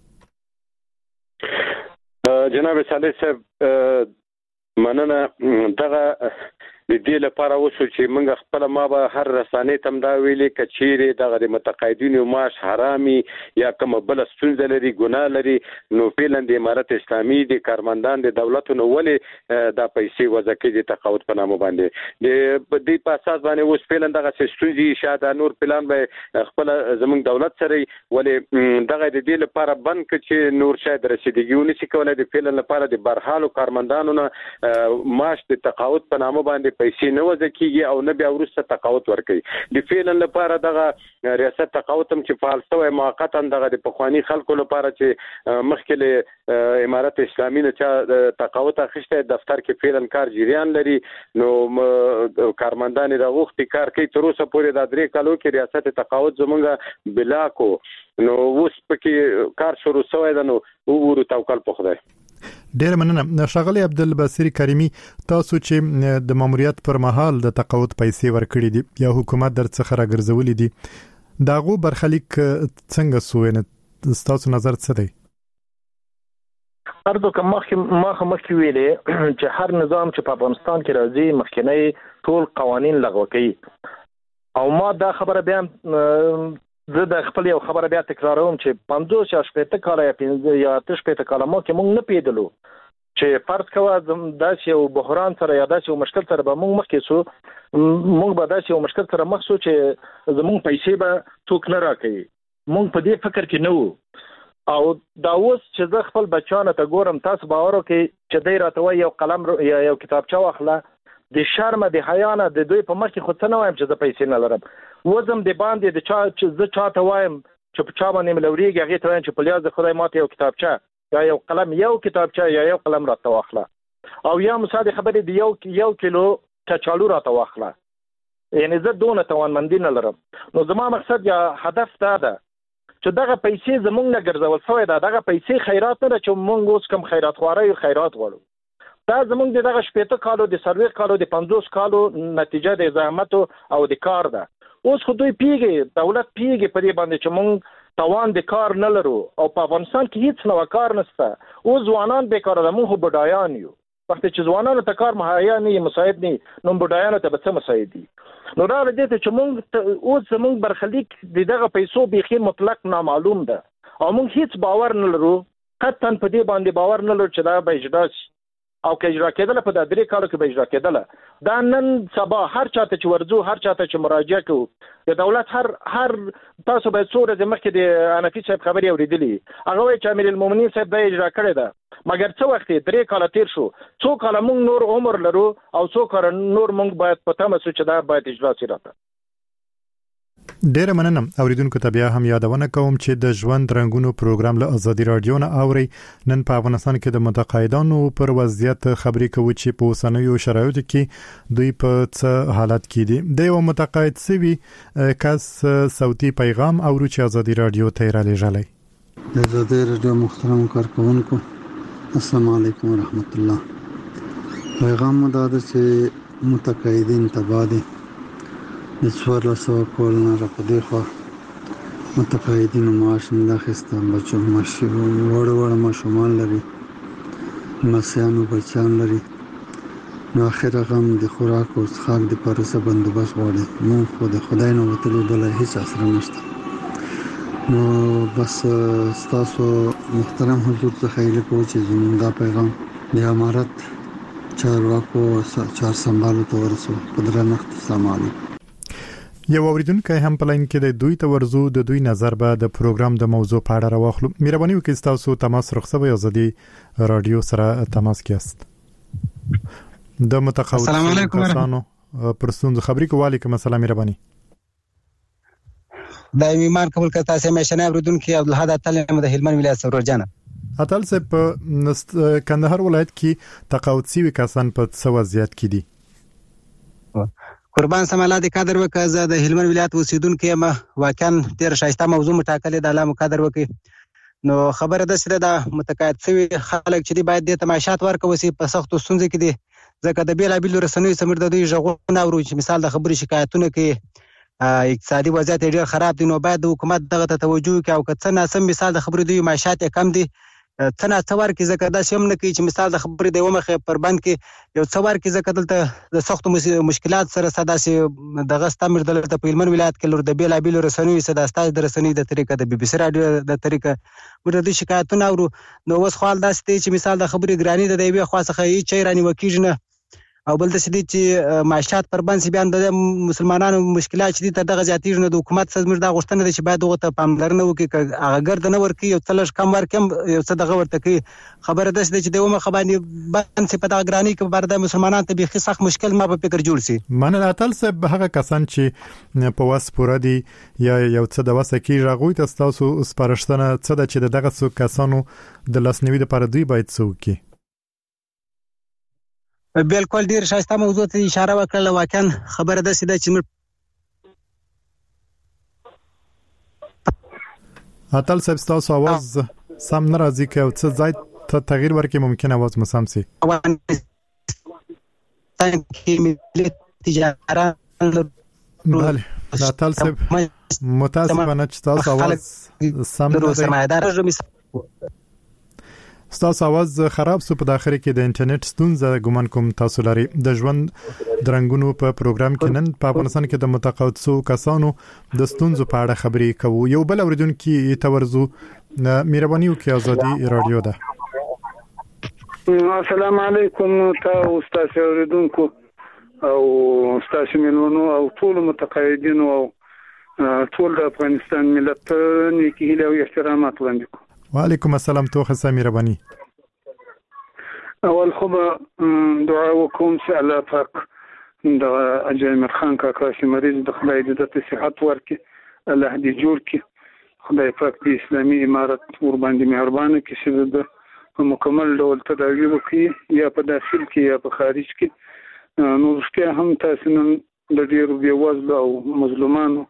[SPEAKER 3] جناب صالح صاحب مننه دغه د دې لپاره وشو چې موږ خپل ما به هر رسانې تم دا ویلې کچېره دغه د متقاعدینو معاش حرامي یا کوم بل ستونزه لري ګناه لري نو فعلا د امارت اسلامي د کارمندان د دولتونو ولې دا پیسې وځکې د تقاعد په نامه باندې د دې په اساس باندې اوس فعلا دغه ستونزې شاده نور پلان به خپل زموږ دولت سره ولې دغه د دې لپاره بند کړي چې نور شاید رسیدګیونه شي کولای د فعلا لپاره د برحالو کارمندانو نه معاش د تقاعد په نامه باندې پیسې نه وځکیږي او نه بیا ورسته تقاعد ورکړي د فعلا لپاره دغه ریاست تقاعد هم چې فعال شوی موقتا دغه د پخوانی خلکو لپاره چې مخکې امارت اسلامي نه چې تقاعد اخیسته دفتر کې فعلا کار جریان لري نو کارمندان د وخت کار کوي تر اوسه پورې د درې کالو کې ریاست تقاعد زمونږه بلا کو نو اوس پکې کار شروع شوی ده نو ورو توکل په خدای
[SPEAKER 2] ډیر مننه ښاغلی عبدالبصیر کریمی تاسو چې د ماموریت پر مهال د تقاعد پیسې ورکړې دي یا حکومت درڅخه راګرځولې دي داغو برخلیک څنګه سوې تاسو نظر څه دی
[SPEAKER 4] ارزو کوم مخ مخ ویلې چې هر نظام چې په افغانستان کې راځي مخکنی ټول قوانين لغوه کوي او ما دا خبره بیان زه د خپل یو خبره بیا تکراروم چې پنځوس یا شپږ کاله یا پنځه یا شپږ کاله مو کې موږ نه پیدلو چې فرض کوه داسې یو بحران سره یا داسې یو مشکل سره به موږ مخکې سو موږ به داسې یو مشکل سره مخ سو چې زموږ پیسې به څوک نه راکوي موږ په دې فکر کې نه وو او دا اوس چې زه خپل بچانو ته ګورم تاسو باور وکړئ چې دی راته وایي یو قلم یا یو کتابچه واخله د شرم د حیا نه د دوی په مخ کې خو څه نه وایم چې زه پیسې نه لرم وزم د باندې د چا چې زه چاته وایم چې په چا باندې ملوريږي هغه ته وایم چې په لیاز د خدای ماته یو کتابچه یا یو قلم یو کتابچه یا یو قلم راته واخله او یا مساعده خبرې د یو یو کیلو کچالو راته واخله یعنی زه دونه توانمندي نه لرم نو زما مقصد یا هدف دا ده چې دغه پیسې زمونږ نه ګرځول شوی ده دغه پیسې خیرات نه ده چې مونږ اوس کوم خیرات خواري خیرات غواړو دا زمونږ دغه شپږ کالو د سروې کالو د پنځوس کالو نتیجه د زحمت او د کار ده اوس خو دوی پیږي دولت پیږي په دې باندې چې مونږ توان د کار نه لرو او په افغانستان کې هیڅ نو کار نشته او ځوانان بیکاره ده مونږ بډایان یو وخت چې ځوانانو ته کار مهیا نه مساعد نه نو بډایانو ته به څه مساعد دي نو دا لري چې مونږ اوس زمونږ برخلیک دغه پیسو بيخي مطلق نامعلوم ده او مونږ هیڅ باور نه لرو قطعا په دې باندې باور نه لرو چې دا به اجرا او کې اجرا کېدل په د درې کالو کې به اجرا کېدل دا نن سبا هر چاته چې ورزو هر چاته چې مراجعه کوو د دولت هر هر تاسو به څوره د مخکې د انفي صاحب خبري اوریدلې هغه وایي چې امیر المؤمنین صاحب دا اجرا کړی ده مګر څو وخت درې کاله تیر شو څو کاله موږ نور عمر لرو او څو کاله نور موږ باید په تمه سو چې دا باید اجرا شي راته.
[SPEAKER 2] ډیره مننه. اوریدونکو ته بیا هم یادونه کوم چې د ژوند رنگونو پروګرام له ازادي رادیو نه اوري. نن په افغانستان کې د متقاعدانو پر وضعیت خبري کوي چې په اوسنیو شرایطو کې دوی په څه حالت کې دي. د یو متقاعد سوي کس صوتي پیغام اورو چې ازادي رادیو ته را لېږلی.
[SPEAKER 6] د ازادي رادیو محترم کارکونکو السلام علیکم ورحمت الله. پیغام مو دا ده چې متقاعدین تبادی د څوارلس سوه کلونو راپدې خوا متقاعدینو معاش نه اخیسته. بچو معاشي وړه وړه ماشومان لري، لمسیانو بچیان لري، نو اخر غم د خوراک او څښاک دپاره څه بندوبست غواړي. مونږ خو د خدای نه وتلي بله هېڅ اسره نشته. نو بس ستاسو محترم حضور څخه هیله کوو چې زموږ دا پیغام د امارت چارواکو چار سنبالو ته ورسو. په درنښت السلام علیکم.
[SPEAKER 2] یو اوریدونکو هم په لاین کې د دوی ته ورزو د دوی نظر به د پروګرام د موضوع په اړه راوخلو. مهرباني وکړئ تاسو تماس رخصوي ازادي رادیو سره تماس کیاست. د متقاعد
[SPEAKER 7] السلام علیکم
[SPEAKER 2] کسانو پرسون خبري کوالکم السلام. مهرباني
[SPEAKER 7] دایمي مان قبول کړه. تاسو مشنه اوریدونکو عبدالحد اتل د هلمند ولایت سرور جان
[SPEAKER 2] اتل سه په کندهار ولایت کې تقاعد سوي کسان په څه وضعیت کې دي؟
[SPEAKER 7] قربان سم الله دې قدر وکړه. زه د هلمند ولایت اوسیدونکو یم. واقعا ډېر ښایسته موضوع مټاکلې د الله مو قدر وکړي. نو خبره ده چې د متقاعد سوي خلک چې دی باید د تماشات ورکوي چې په سختو ستونزو کې دي، ځکه د بیلابیلو رسنیو سمیر د دوی غږونه اورو چې مثال د خبري شکایتونه کې اقتصادي وضعیت ډېر خراب دي، نو باید د حکومت دغه ته توجه وکړي او که څه ناسم مثال د خبري دوی معاشات کم دي څه ناڅه ورکړي، ځکه داسې هم نه کوي چې مثال د خبرې د یوه مخې پر بند کې یو څه ورکړي، ځکه دلته د سختو مشکلات سره ستا داسې دغه ستا مې دلته په هلمند ولایت کې لور د بېلابېلو رسنیو څه دا ستاسو د رسنیو د طریقه د بي بي سي راډیو د طریقه موږ د دوی شکایتونه اورو. نو اوس خو حال داسې دی چې مثال د خبرې ګراني ده د یوې خوا څخه هېڅ شی رانیوه کېږي نه، او بل داسې دی چې معاشات پر بند سي بیا د مسلمانانو مشکلات چې دي تر دغه زیاتېږي. نو د حکومت څخه زموږ دا غوښتنه ده چې باید هغو ته پاملرنه وکړي، که هغه ګرده نه ورکړي یو څه لږ کم ورکړي هم یو څه دغه ورته کوي. خبره داسې ده چې د یوه مخه باندې بند سي په دغه ګرانۍ کې بار د مسلمانانو ته بیخي سخت مشکل ما په فکر جوړ سي.
[SPEAKER 2] مننه اتل صاحب. هغه کسان چې په وس پوره دي یا یو څه د وسه کېږي هغوی ته ستاسو سپارښتنه څه ده چې د دغه کسانو د لاسنیوي لپاره دوی باید څه وکړي؟
[SPEAKER 7] بالکل ډیر ښایسته موضوع ته اشاره وکړه. واقعا خبره داسې ده چې
[SPEAKER 2] اتل صاحب ستاسو आवाज سم نه راځي، که څه ځای ته تغییر ورکړي ممکن आवाज مو سم سي. بله اتل صاحب متاسفانه چې تاسو आवाज سم نه دی، ستاسو आवाज خراب سو. په داخله کې د انټرنیټ ستونزه ګومان کوم تاسو لري. د ژوند درنګونو په پروګرام کې نن په افغانستان کې د متقاعد سو کسانو د ستونزو په اړه خبرې کوو. یو بل اوریدونکو تورزو مهرباني وکړئ ازادي رادیو ده.
[SPEAKER 8] السلام علیکم تاسو استاد اوریدونکو او استاد ملونو او ټول متقاعدینو او ټول د افغانستان ملت نیکی هیله او احترامات وړاندې کوم.
[SPEAKER 2] وعلیکم السلام. توخه سمیر بانی.
[SPEAKER 8] اول خو دعا وکوم چې الله پاک د اجمل خان کاکا چې مریض د خدای د صحت ورکړي، الله دې جوړ کړي، خدای پاک د اسلامي امارت ور باندې مهربانه کړي چې د په مکمل ډول تداوی وکړي، یا په داخل کې یا په خارج کې. نو رښتیا هم تاسو نن د ډېرو بېوزلو او مظلومانو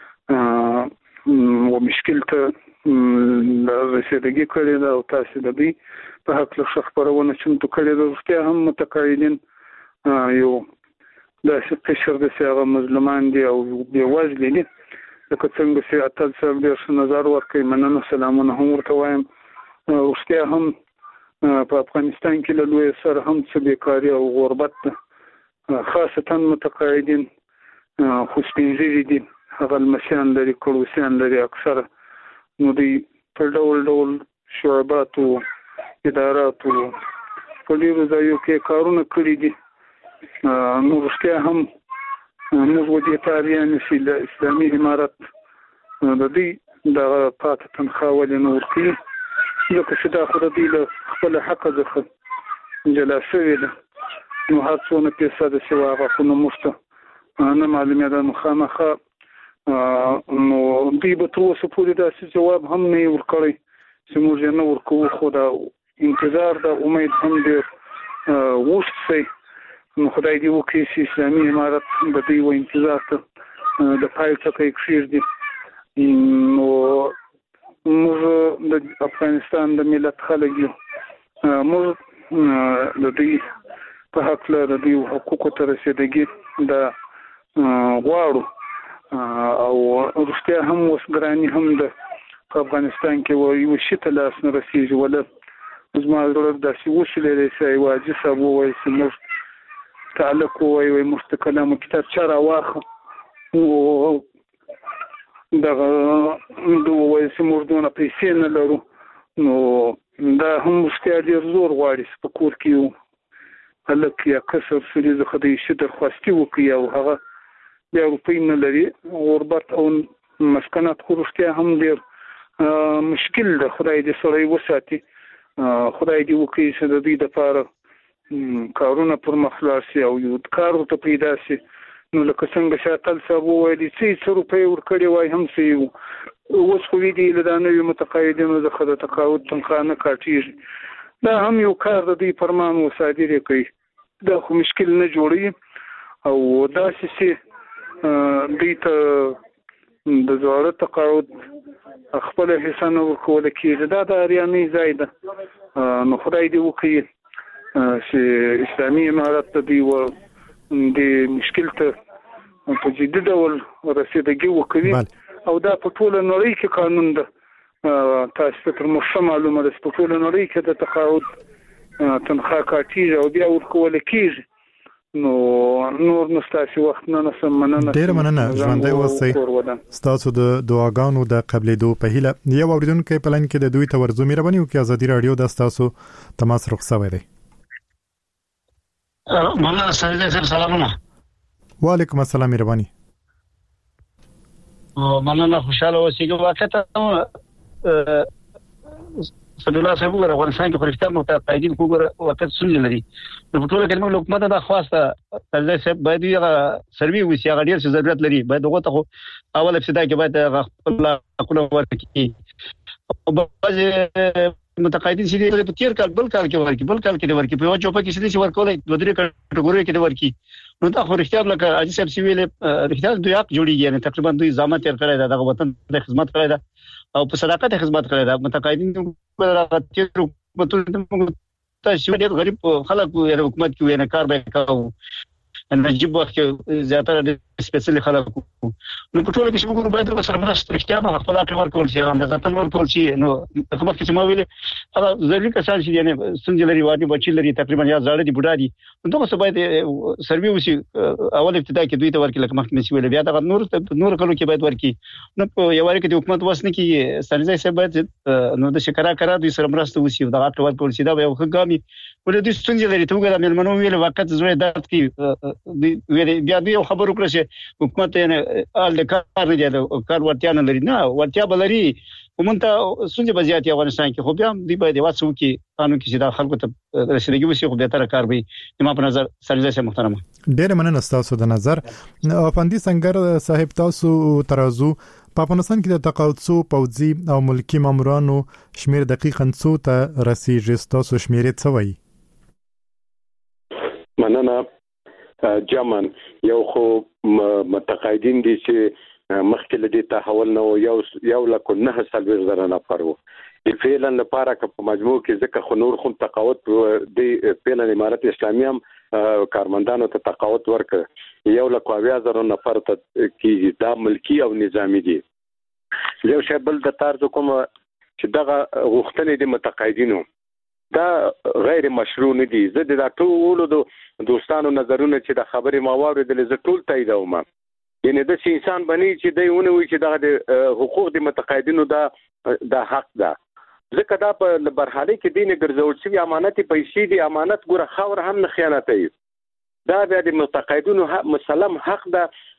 [SPEAKER 8] و مشکل ته رسیدګي کړې ده او تاسو د دې په حق له شخ پرونه چمتو کړې ده. رښتیا هم متقاعدین یو داسې قشر د هغه مظلومان دي او بېوزلي دي، لکه څنګه چې اتل صاحب ډېر ښه نظر ورکوي. مننه سلامونه هم ورته وایم. رښتیا هم په افغانستان کې له لوی سره هم څه بېکاري او غربت ده، خاصتا متقاعدین خو سپین ږیري دي، هغه لمسیان لري، کړوسیان لري اکثره. نو دوی په ډول ډول شعباتو اداراتو په ډېرو ځایو کې کارونه کړي دي. نو رښتیا هم موږ ودې ته اړتیا نیسي له اسلامي امارت د دوی دغه پاته تنخوا ولې نه ورکوي، ځکه چې دا خو د دوی له خپل حق ځخه جلا شوی ده نو هر څونه پیسې د سیوا غوښنه مفته نه معلومه ده مخامخه نو دوی به تر اوسه پورې داسې جواب هم نه ورکړی چې موږ یې نه ورکوو خو دا انتظار ده امید هم ډېر اوږد شي نو خدای دې وکړي چې اسلامي امارت د دوی و انتظار ته د پای ټکی کښېږدي نو موږ د افغانستان د ملت خلک یو موږ د دوی په هکله د دوی حقوقو ته رسېدګي د غواړو او رښتیا هم اوس ګراني هم د په افغانستان کې یو شي ته لاس نه رسېږي ولا زما زړه داسې وشلېدی چې یو حاجي صاحب وویل چې موږ تعلق ووایي وایي موږ ته کلام کتابچه راواخله دغه د وویل چې موږ دونه پیسې نه لرو نو دا هم رښتیا ډېر زور غواړي چې په کور کې یو هلک یا کسر سړي څخه د یو شي درخواستي وکړي او هغه بیا روپۍ نه لري غربت او مسکنات خو رښتیا هم ډېر مشکل ده خدای دې سړی وساتي خدای دې وکړي چې د دوی دپاره کارونه پر مخ لاړ شي او یو کار ورته پیدا شي نو لکه څنګه شاتل صاحب وویلي چې څه روپۍ ورکړې وای هم څه یو اوس خو ویدي له دا نویو متقاعدینو څخه د تقاعد تنخوا نه کاټېږي دا هم یو کار د دوی فرمان و صادر یې کوي دا خو مشکل نه جوړوي او داسې چې دوی ته د زاړه تقاعد خپله حصه نه ورکوله کېږي دا د اریانۍ ځای ده نو خدای دې وکړي چې اسلامي امارت د دوی و د مشکل ته په جدي ډول رسېدګي وکوي او دا په ټوله نړۍ کې قانون ده تاسو ته تر مخه معلومه ده په ټوله نړۍ کې د تقاعد تنخوا کاټېږي او بیا ورکول کېږي نو نور نو ستاسو وخت نه نسم مننه
[SPEAKER 2] ډېر مننه ژوندۍ اوسئ ستاسو د دعاګانو د قبلېدو په هیله یو اوریدونکو په لن کې د دوی ته ورزو مهرباني وکړئ ازادي رادیو د تاسو تماس رخصوي دی
[SPEAKER 9] مولانا صاحب سلامونه
[SPEAKER 2] وعلیکم السلام مهرباني
[SPEAKER 9] مولانا خوشاله اوسئ واقعا صلی الله صاحب ور افغانستان کې پرختیا متقاعدین کوګر وخت سنل لري په ټوله کې موږ حکومت د خواسته تل صاحب باید یو سروي وسی هغه ډیر ضرورت لري باید دغه ته اول ابتدا کې باید خپل حقوق ورکړي او بعض متقاعدین چې په تیر کال بل کال کې ورکی بل کال کې ورکی په یو چوپه کې چې ورکولای د درې کټګوري کې ورکی نو دا خو رښتیا لکه حاجي صاحب سی ویل رښتیا دوی حق جوړیږي یعنی تقریبا دوی ضامن تیر کړی دا د وطن د خدمت کړی دا او په صداقت خدمت کړی دا متقاعدین راغتي حکومت ته چې ډېر غریب خلک یې حکومت کې نه کار به کاوه نجيب وخت زیاتره د سپیشل خلکو نو په ټول کې چې موږ باید د سرمنست رښتیا په خپل اړه ورکول شي هم د ځاتن ورکول شي نو حکومت کې چې مو ویل هغه ضروري کسان چې یعنی څنګه لري وادي بچی لري تقریبا یا زړه دي بوډا دي نو څه باید سروي وسی اول ابتدا کې دوی ته ورکړي لکه مخکې مې ویل بیا د نور نور کلو کې باید ورکړي نو په یو واری کې د حکومت واسنه کې سرځي سه باید نو د شکرا کرا دوی سرمنست وسی د غاټ ورکول شي دا یو ښه ولې د څنګه لري ته وګورئ مېلمنو ویل وخت زوی درد کی بیا دوی خبر وکړه چې حکومت یې ال کار نه دی کار ورتیا نه لري نه ورتیا بلري کومته څنګه بزیاتي افغانستان کې خو بیا دوی باید واسو کې قانون کې دا خلکو ته رسیدګي وسی خو به تر کار به ما په نظر سرجه سه محترمه
[SPEAKER 2] ډېر مننه تاسو د نظر افندي سنگر صاحب تاسو ترازو په افغانستان کې د تقاعد سو پوځي او ملکی مامورانو شمیر دقیقاً څو ته رسیږي تاسو شمیرې څه وایي
[SPEAKER 3] مننه جمن یو خو متقاعدین دي چې مخکې لدی تحول نو یو یو لکه نه سلوي زره نفر وو د فعلا لپاره که په مجموع کې ځکه خو نور خو تقاعد د فعلا امارت اسلامي هم کارمندانو ته تقاعد ورکړ یو لکه اویا زره نفر ته کې دا ملکی او نظامی دي یو شی بل د طرز کوم چې دغه غوښتنې د متقاعدینو دا غیر مشروع نه دي زه د ټولو د دوستانو نظرونه چې د خبرې ما واوریدل زه ټول تاییدوم یعنی د انسان بنی چې دایونه وي چې د حقوق د متقاعدینو دا د حق ده ځکه دا په برحالي کې دینه ګرځول شي امانت پیسې دي امانت ګوره خاور هم نه خیانت کوي دا بیا د متقاعدینو مسلم حق ده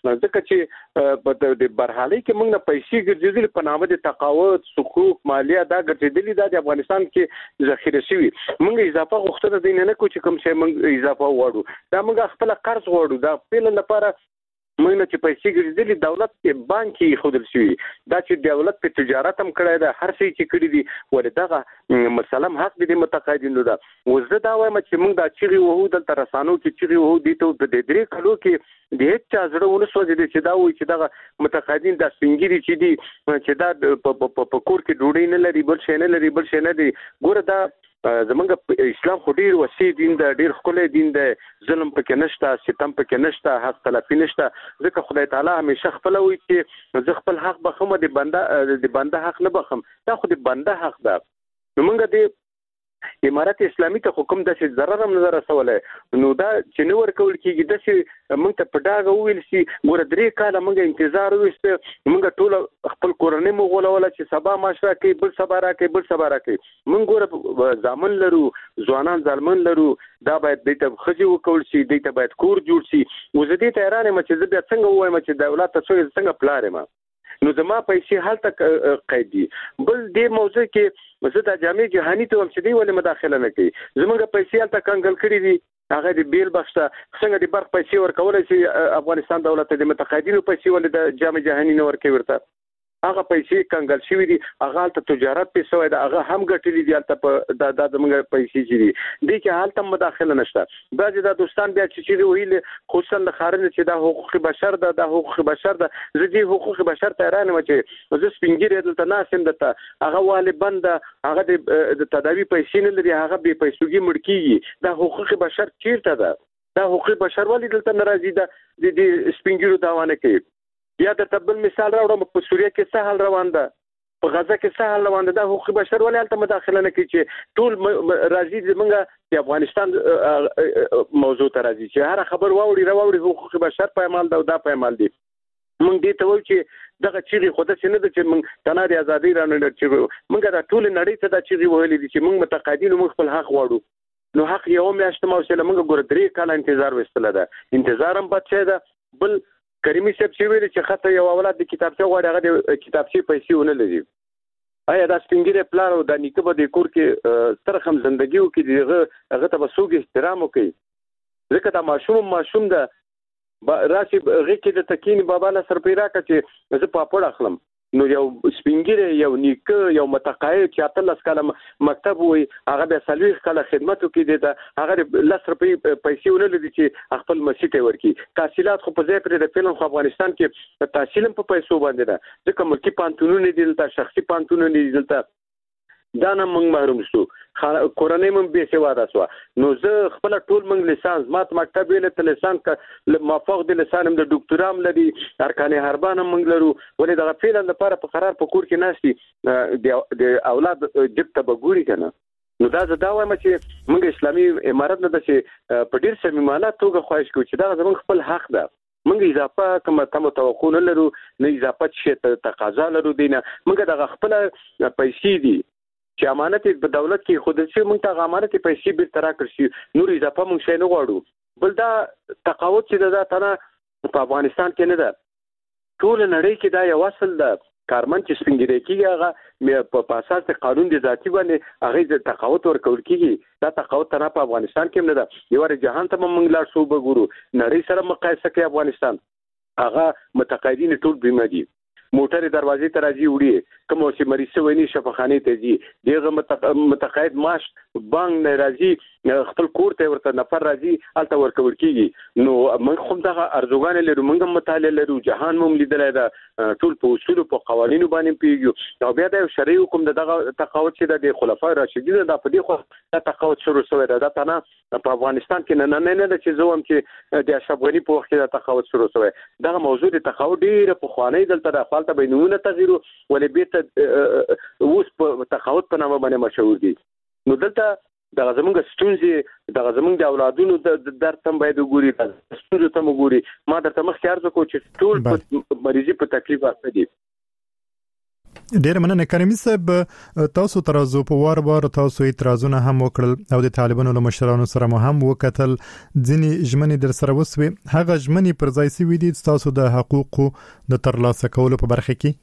[SPEAKER 3] ځکه چې په د برحالي کې موږ نه پیسې ګرځېدل په نامه د تقاعد حقوق مالیه دا ګرځېدلې دا د افغانستان کې ذخیره شوی موږ اضافه غوښتنه دین نه کوو چې کوم شی موږ اضافه وړو دا موږ خپل قرض وړو دا په لپاره موږ نه چې پیسې ګرځېدلې دولت په بانک کې خودل شي دا چې دولت په تجارت هم کړی دا هر څه چې کړی دي ولې دغه مسلم حق دي متقاعدینو دا وزه دا وایم چې موږ دا چیرې وو د رسانو کې چیرې وو دي ته د درې کلو کې د هیڅ چا زړه ونه سوځي چې دا وایي چې دغه متقاعدین د سپینګری چې دي چې دا په کور کې ډوډۍ نه لري بل شي نه لري بل شي نه دي ګوره دا زمونږ اسلام خو ډیر وسیع دین د ډیر خلک دین د ظلم پکې نشته ستم پکې نشته حق تلافي نشته ځکه خدای تعالی همیشه خپل وایي چې زه خپل حق بخم د بنده د بنده حق نه بخم دا خو د بنده حق ده نو موږ د امارات اسلامي ته حکم د څه ضرر هم نظر رسوله نو دا چې نو ورکول کیږي د څه موږ ته په داغه ویل سي ګور درې کاله موږ انتظار وسته موږ ټول خپل کورنۍ مو غولول چې سبا ماشره کې بل سبا را کې بل سبا را کې موږ ګور ځامن لرو ځوانان ځلمن لرو دا باید د ته خځې وکول شي د ته باید کور جوړ شي وزدي ته ایران مچ زه بیا څنګه وایم چې دولت ته څنګه پلارم نو زما پیسې حالت قیدي بل دې موضوع کې زه د جامع جهانی ته هم چې دی ولې مداخله نه کوي زموږ پیسې حالت کنګل کړی دي هغه د بیل بخښه څنګه د برق پیسې ورکول چې افغانستان دولت د متقاعدینو پیسې ولې د جامع جهانی نه ورکوي ورته هغه پیسې کنګل شوی دي هغه ته تجارت پیسې وای دا هغه هم ګټلې دي ته په د د موږ پیسې دي دي چې حالت مداخله نشته بعضې د دوستان بیا چې ویل خصوصا د خارج چې دا حقوق بشر ده د حقوق بشر ده زه دې حقوق بشر ته رانه چې زه سپینګری دلته ناسم ده هغه والي بند هغه د تداوی پیسې نه لري هغه به پیسوګي مړ کیږي دا حقوق بشر چیرته ده دا حقوق بشر ولې دلته ناراضي ده د سپینګیرو داوانه کوي یا د تبل مثال راوړم په سوریه کې څه حال روان ده په غزه کې څه حال روان ده دا حقوق بشر ولې هلته مداخله نه کوي چې ټول راځي زمونږ د افغانستان موضوع ته راځي چې هر خبر واوري راوړي حقوق بشر پایمال ده او دا پایمال دي موږ دې ته وایو چې دغه چیغې خو داسې نه ده چې موږ تنها د ازادۍ رانه چیغې موږ دا ټول نړۍ ته دا چیغې وهلې دي چې موږ متقاعدین موږ خپل حق غواړو نو حق یو میاشت موصله موږ ګور درې کاله انتظار وستله ده انتظار هم بد شي ده بل کریمي صاحب چې ویل چې خاطر یو اولاد د کتابچه غواړي هغه د کتابچې پیسې ونه لري آیا دا سپینګری پلان او د نیکه به د کور کې ستر خم ژوندۍ وکړي دغه هغه ته وسوګ احترام وکړي ځکه دا ماشوم ماشوم ده راشي غي کې د تکین بابا له سر پیرا کچې زه پاپړ اخلم نو یو سپینګری یو نیکه یو متقاعد چې اتلس کاله مکتب وي هغه به سلوي کاله خدمت وکړي د هغه لس روپۍ پیسې ونه لري چې خپل مسیته ورکی تحصیلات خو په ځای پر د فلم خو افغانستان کې تحصیل په پیسو باندې ده ځکه ملکی پانتونونه دي دلته شخصي پانتونونه دي دلته دا نه موږ محروم شو کورنۍ مم به سواده شو نو زه خپل ټول موږ لیسانس مات مکتب ویل ته لیسانس موافق د لیسانم د ډاکټرام لري ارکان هربان موږ لرو ولې دغه فعلا لپاره په قرار په کور کې ناشتي د اولاد جب ته بګوري کنه نو دا زدا وایم چې موږ اسلامي امارت نه د په ډیر صمیمانه توګه خواهش کوو چې دا زموږ خپل حق ده موږ اضافه کوم تم توقع نه لرو نه اضافه شي تقاضا لرو دینه موږ دغه خپل پیسې دي چې امانت په دولت کې خود چې موږ ته امانت پیسې به ترا کړی نور اضافه موږ شي نه غواړو بل دا تقاوت چې دا تنه په افغانستان کې نه ده ټول نړۍ کې دا یو اصل ده کارمن چې څنګه کېږي هغه په اساس د قانون د ذاتی باندې هغه د تقاوت ورکول کېږي دا تقاوت تنه په افغانستان کې نه ده یو ور جهان ته موږ لا شو بګورو نړۍ سره مقایسه کوي افغانستان هغه متقاعدین ټول بیمه دي موټر دروازې ته راځي وړي کوم چې مریض ونی شفاخانه ته ځي دغه متقاعد معاش بانک نه راځي خپل کور ته ورته نفر راځي الته ورکول کیږي نو موږ هم دغه ارزوګان لرو موږ مطالعه لرو جهان موږ لیدلای دا ټول په اصول په قوانینو باندې پیږي او بیا د شرعي حکم دغه تقاوت چې د خلفای راشدین د په دې خو د تقاوت شروع شوی دا تنه په افغانستان کې نه نه نه چې زوم چې د اشرفغنی په وخت کې د تقاوت شروع شوی دغه موضوع د تقاوت ډیره په خوانی دلته د خپل ته بینونه تغییر ولې بیت اوس په تقاوت په نامه باندې مشهور دي نو دلته د غزمنګ ستونزې د غزمنګ د اولادونو د درد هم باید وګوري ستونزې ته وګوري ما درته مخکې عرض وکړ چې ټول مریضي په تکلیف اخته دي
[SPEAKER 2] ډیر مننه کریمي صاحب. تاسو ترازو په وار وار تاسو اعتراضونه هم وکړل او د طالبانو له مشرانو سره مو هم وکتل، ځینی ژمنې در سره وسوي، هغه ژمنې پر ځای سوي دي تاسو د حقوقو د ترلاسه کولو په برخه کې؟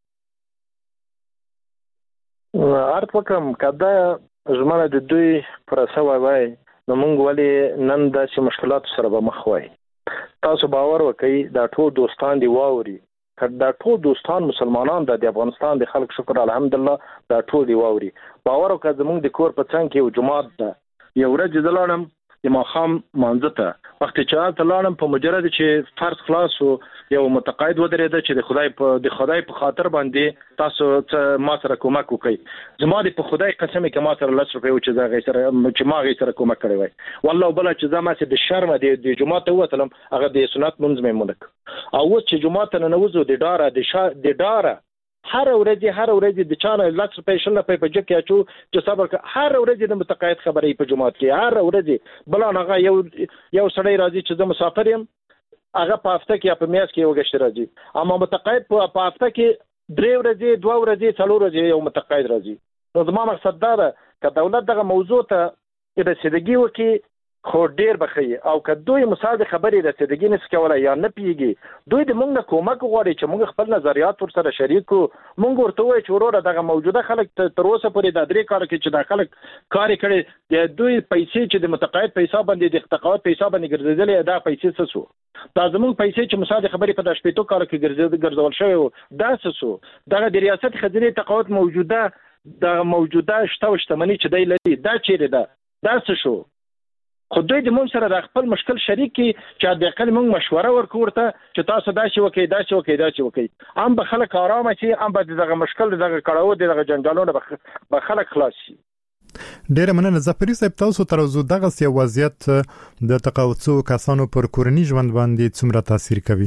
[SPEAKER 4] ارت وکم کدا ژمنه د دوی پر سوي وای نو موږ ولې نن د مشکلات سره به مخ وای. تاسو باور وکړئ دا ټول دوستان دی واوري، دا ټول دوستان مسلمانان د افغانستان د خلک شکر الحمدلله دا ټول دی واوري. باور وکړه زمونږ د کور په څنګ کې یو جماعت ده، یو ورځ د لاړم د ماښام مانځه ته، وخت چې هلته لاړم په مجرد چې فرض خلاص و یو متقاعد ودرېده چې د خدای په د خدای په خاطر باندې تاسو ما سره کومک وکړئ. زما د په خدای قسم کې ما سره لس روپۍ چې زه سره چې ما غي سره کومک کړی وای والله بل چې زما سره د شرم د جماعت وتلم هغه د سنت منځ مې مونږ او چې جماعت نه نوځو د ډاره د شا د ډاره هر ورځ هر ورځ د چانه لس روپۍ شل روپۍ په جکه اچو چې صبر هر ورځ د متقاعد خبرې په جماعت کې هر ورځ بل هغه یو یو سړی راځي چې زه مسافر یم هغه په هفته کې په میاشت کې یو غشت راځي، اما متقاعد په هفته کې درې ورځې دوه ورځې څلور ورځې یو متقاعد راځي. نو زما مقصد دا ده چې دولت دغه موضوع ته رسیدګي وکړي خو ډیر بخي او که دوی مساعد خبرې رسیدګي نس کولای یا نه پیږي دوی د موږ نه کومک غواړي چې موږ خپل نظریات ور سره شریک کو. موږ ورته وایو چې وروره دغه موجوده خلک تر اوسه پورې د درې کال کې چې د خلک کار کړي د دوی پیسې چې د متقاعد پیسې باندې د تقاعد پیسې باندې ګرځېدلې دا پیسې څه سو، دا زموږ پیسې چې مساعد خبرې په داش پیټو کال کې ګرځېد ګرځول شوی دا څه سو، دغه د ریاست خزینه تقاعد موجوده د موجوده شته شتمنۍ چې دی لري دا چیرې ده دا څه شو. خو دوی د مونږ سره د خپل مشکل شریک کی چې د اقل مونږ مشوره ورکورته چې تاسو دا شي وکي دا شي وکي دا شي وکي ام به خلک آرامه شي، ام به دغه مشکل دغه کړهو دغه جنجالونه به خلک خلاص شي.
[SPEAKER 2] ډیر مننه ظفري صاحب. تاسو تر اوسه دغه سی وضعیت د تقاعدو کسانو پر کورنی ژوند باندې څومره تاثیر کوي؟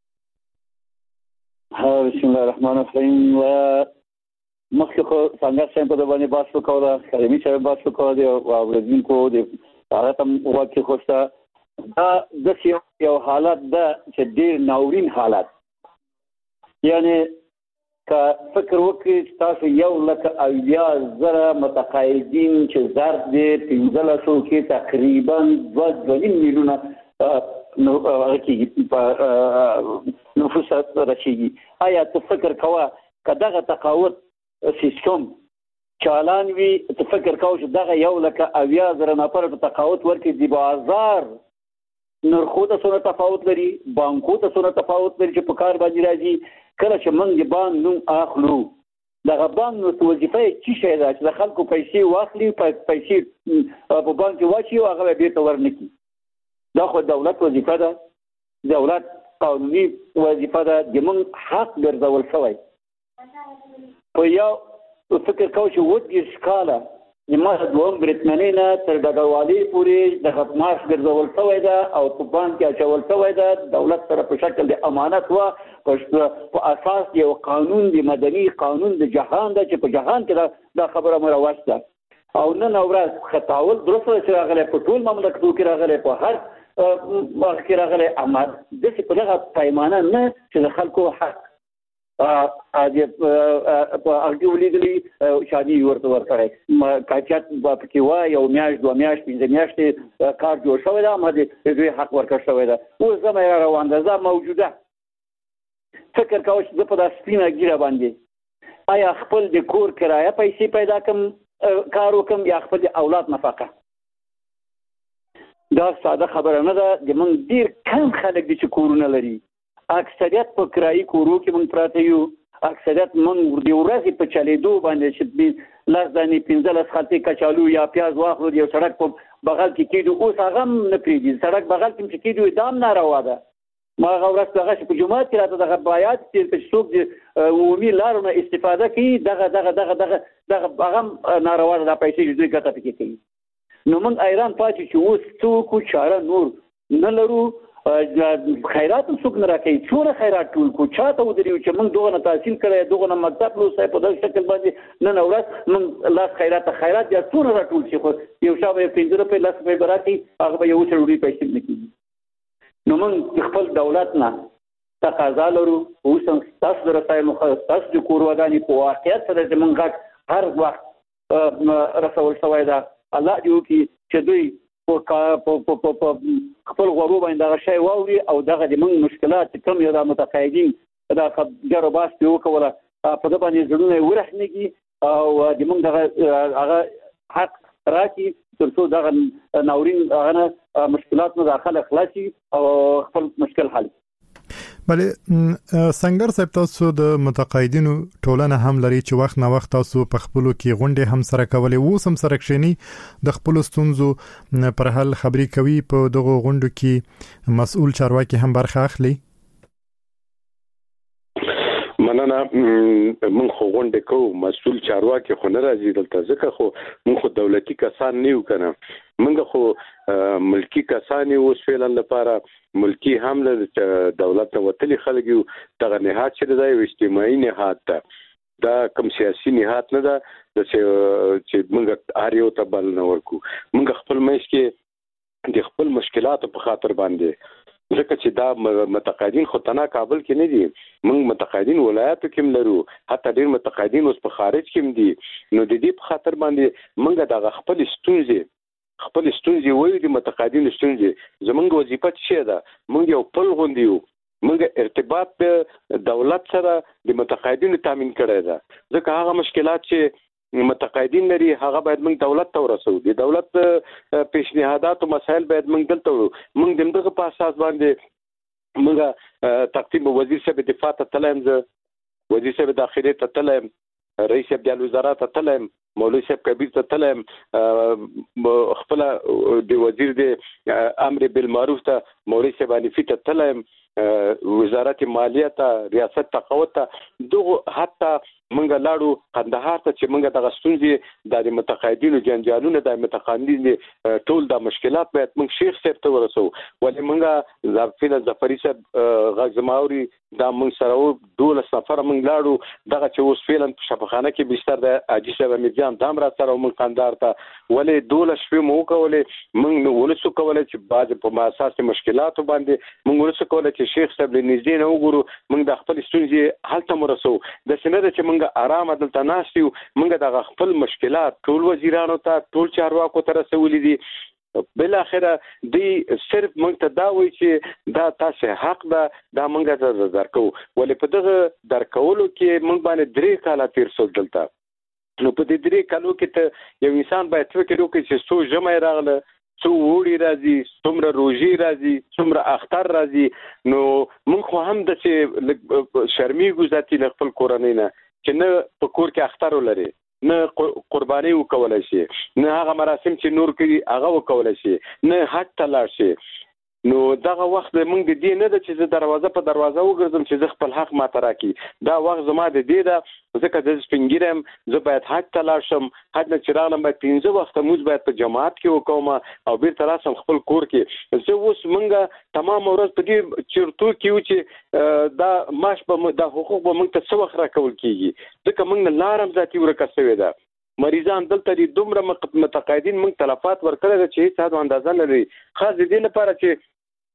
[SPEAKER 5] ها بسم الله الرحمن الرحیم. و مخکې خو څنګه څنګه په باندې بحث وکړو، کریمي صاحب بحث وکړو او اوریدونکو د هغه تم واکه خوسته دا د یو حالت ده چې ډیر ناورین حالت، یعنی که فکر وکړئ تاسو یو لکه اویا زره متقاعدین چې ضرب دی پنځلس سوه کې تقریبا دوه دوه میلیونه نفوس رسیږي. آیا ته فکر کوه که دغه تقاعد سیستم چالان وی ته فکر کوو چې دغه یو لکه اویا زره نفر په تقاعد ورکړي د بازار نرخو ته څونه تفاوت لري، بانکو ته څونه تفاوت لري چې په کار باندې راځي. کله چې موږ د بانک نوم اخلو دغه بانک نو وظیفه یې څه شی ده چې د خلکو پیسې واخلي پیسې په بانک کې واچي او هغه بیرته ورنکړي. دا خو دولت وظیفه ده، دولت قانوني وظیفه ده، د موږ حق ګرځول شوی. په یو فکر کوو چې ودې سکاله د ما دوم برتمنۍ نه تر ډګروالۍ پورې د معاش ګرځول شوی ده او په بانک کې اچول شوی ده. دولت سره په شکل د امانت و په اساس یو قانون د مدني قانون د جهان ده چې په جهان کې دا خبره مروج ده او نن ورځ خطاول درسته چې راغلی په ټول مملکتو کې راغلی په هر وخت کې راغلی، اما داسې په دغه پیمانه نه چې د خلکو حق هغه ولیدلی شادي ورته ورکړی کاچات پکې وای یو میاشت دوه میاشت پنځه میاشتې کار جوړ شوی ده اما د دوی حق ورکړ شوی ده. اوس زما روان ده زه موجوده فکر کوم چې زه په داسې سپینه ګیره باندې آیا خپل د کور کرایه پیسې پیدا کړم کار وکړم یا خپل د اولاد نفقه. دا ساده خبره نه ده. د موږ ډېر کم خلک دي چې کورونه لري، اکثریت په کرایي کورو کې موږ پراته یو، اکثریت موږ د ورځې په چلیدو باندې چې لس دانې پنځلس خلطې کچالو یا پیاز واخلو یو سړک په بغل کې کېدو، اوس هغه هم نه پرېږدي. سړک بغل کې چې کېدو دا هم ناروا ده. ما هغه ورځ دغه چې په جومات کې راته دغه بایات چې څوک د عمومي لارو نه استفاده کوي دغه دغه دغه دغه دغه هغه هم ناروا ده. دا پیسې چې دوی ګټه پکې کوي. نو موږ حیران پاتې چې اوس څه وکړو، چاره نور نه لرو. خیرات هم څوک نه راکوي. څومره خیرات ټول کړو، چا ته ودرېږو چې موږ دغه نه تحصیل کړی دغه نه مکتب لوستی په دغه شکل باندې نن ورځ موږ لاس خیرات ته خیرات بیا څومره راټول شي، خو یو شا به یې پنځه روپۍ لس روپۍ به راکړي هغه به یو سل ډوډۍ پیسې نه کېږي. نو موږ خپل دولت نه تقاضا لرو اوس هم تاسو د رسایلو تاسو د کور ودانې په واقعیت سره زموږ غږ هر وخت رسول شوی ده. الله دې وکړي چې دوی په خپل غوړو باندې دغه شی واوري او دغه د موږ مشکلات چې کوم یو د متقاعدین دا خبرو باس په وکوله په دغه باندې زړونه ورحنګي او د موږ دغه هغه حق راکړي تر څو دغه ناورین هغه مشکلات نه داخله خلاصي او خپل مشکل حل.
[SPEAKER 2] بله څنګه صاحب تاسو د متقاعدینو ټولنه هم لري چې وخت نه وخت تاسو په خپلو کې غونډې هم سره کولې وو سم سره کښینی د خپل ستونزو پر حل خبري کوي په دغه غونډو کې مسؤل چارواکي هم برخه اخلي؟
[SPEAKER 3] مننه. من خو غونډه کوو مسؤل چارواکي خو نه راځي دلته ځکه خو من خو دولتي کسان نه یو کنه منګه خو ملکی کسان یو فعلا لپاره ملکی حمله دولت وتلی خلک یو دغه نهاد چې د اجتماعي نهاد ده دا کوم سیاسي نهاد نه ده چې موږ هر یو ته بل نه ورکو موږ خپل مېش کې د خپل مشکلاتو په خاطر باندې ځکه چې دا متقاعدین خو تنا کابل کې نه دي موږ متقاعدین ولایتو کې لرو حتی ډېر متقاعدین اوس په خارج کې دي نو د دې په خاطر باندې موږ د خپل ستونزې خپل ستونزې وایو د متقاعدین ستونزې زموږ وظیفه څه ده موږ یو پل غوندیو موږ ارتباط په دولت سره د متقاعدینو تامین کړی ده ځکه هغه مشکلات چې متقاعدین لري هغه باید موږ دولت ته ورسو د دولت پیشنهادات او مسایل باید موږ دلته ورو موږ دغه په اساس باندې موږ تقسیم وزیر صاحب دفاع ته تلم زه وزیر صاحب داخلي ته تلم رئیس صاحب د وزارت ته تلم مولوی صاحب کبیر ته تلم خپل د وزیر د امر بالمعروف ته مولوی صاحب انفی ته تلم وزارت مالیه ته ریاست تقاوت ته دغه حتی منګه لاړو قندهار ته چې منګه د غستونځي د متقاعدینو جنجالونه د متقاعدینو ټول د مشکلات باید موږ شیخ صاحب ته ورسو ولې منګه ظرفیل ظفری صاحب غزماوري دا موږ سره دولس نفر موږ لاړو دغه چې اوس فعلا په شفاخانه کې بستر د اجي صاحب میرجان دام را سره موږ قندهار ته ولې دولس شپې مو کولې موږ ولسو کولې چې باز په اساس مشکلات باندې موږ ولسو کولې چې شیخ صاحب نږدې نه وګورو موږ د خپل ستونزې حل ته مرسو د سینه چې موږ آرام دلته ناشتو موږ د خپل مشکلات ټول وزیرانو ته ټول چارواکو ته رسولې دي بل اخره دی صرف موږ ته دا وایي چې دا تاسو حق ده دا موږ ته درکو ولې په دغه درکولو کې موږ باندې درې کاله تیر شول دلته نو په دې درې کالو کې ته یو انسان باید فکر وکړي چې څو جمع راغله څو وړي راځي څومره روزي راځي څومره اختر راځي نو موږ خو هم د چې شرمېږو ذاتي له خپل کورنۍ نه چې نه په کور کې اختر ولري نه قرباني وکولای شي نه هغه مراسم چې نور کوي هغه وکولای شي نه حج ته لاړ شي نو دغه وخت موږ د دې نه د چې زه دروازه په دروازه وګرځم چې زه خپل حق ماته راکړي دا وخت زما د دې ده ځکه د سپینګیرم زه باید حج ته لاړ شم حج نه چې راغلم باید پنځه وخته موږ باید په جماعت کې وکوم او بیرته راسم خپل کور کې زه اوس موږ تمام ورځ په دې چیرته کې و چې دا معاش به د حقوق به موږ ته څه وخت راکول کیږي ځکه موږ نه لارم ذاتي ورکه شوې ده مریضان دلته دي دومره متقاعدین موږ تلفات ورکړل چې هیڅ اندازه نه لري خاص دې لپاره چې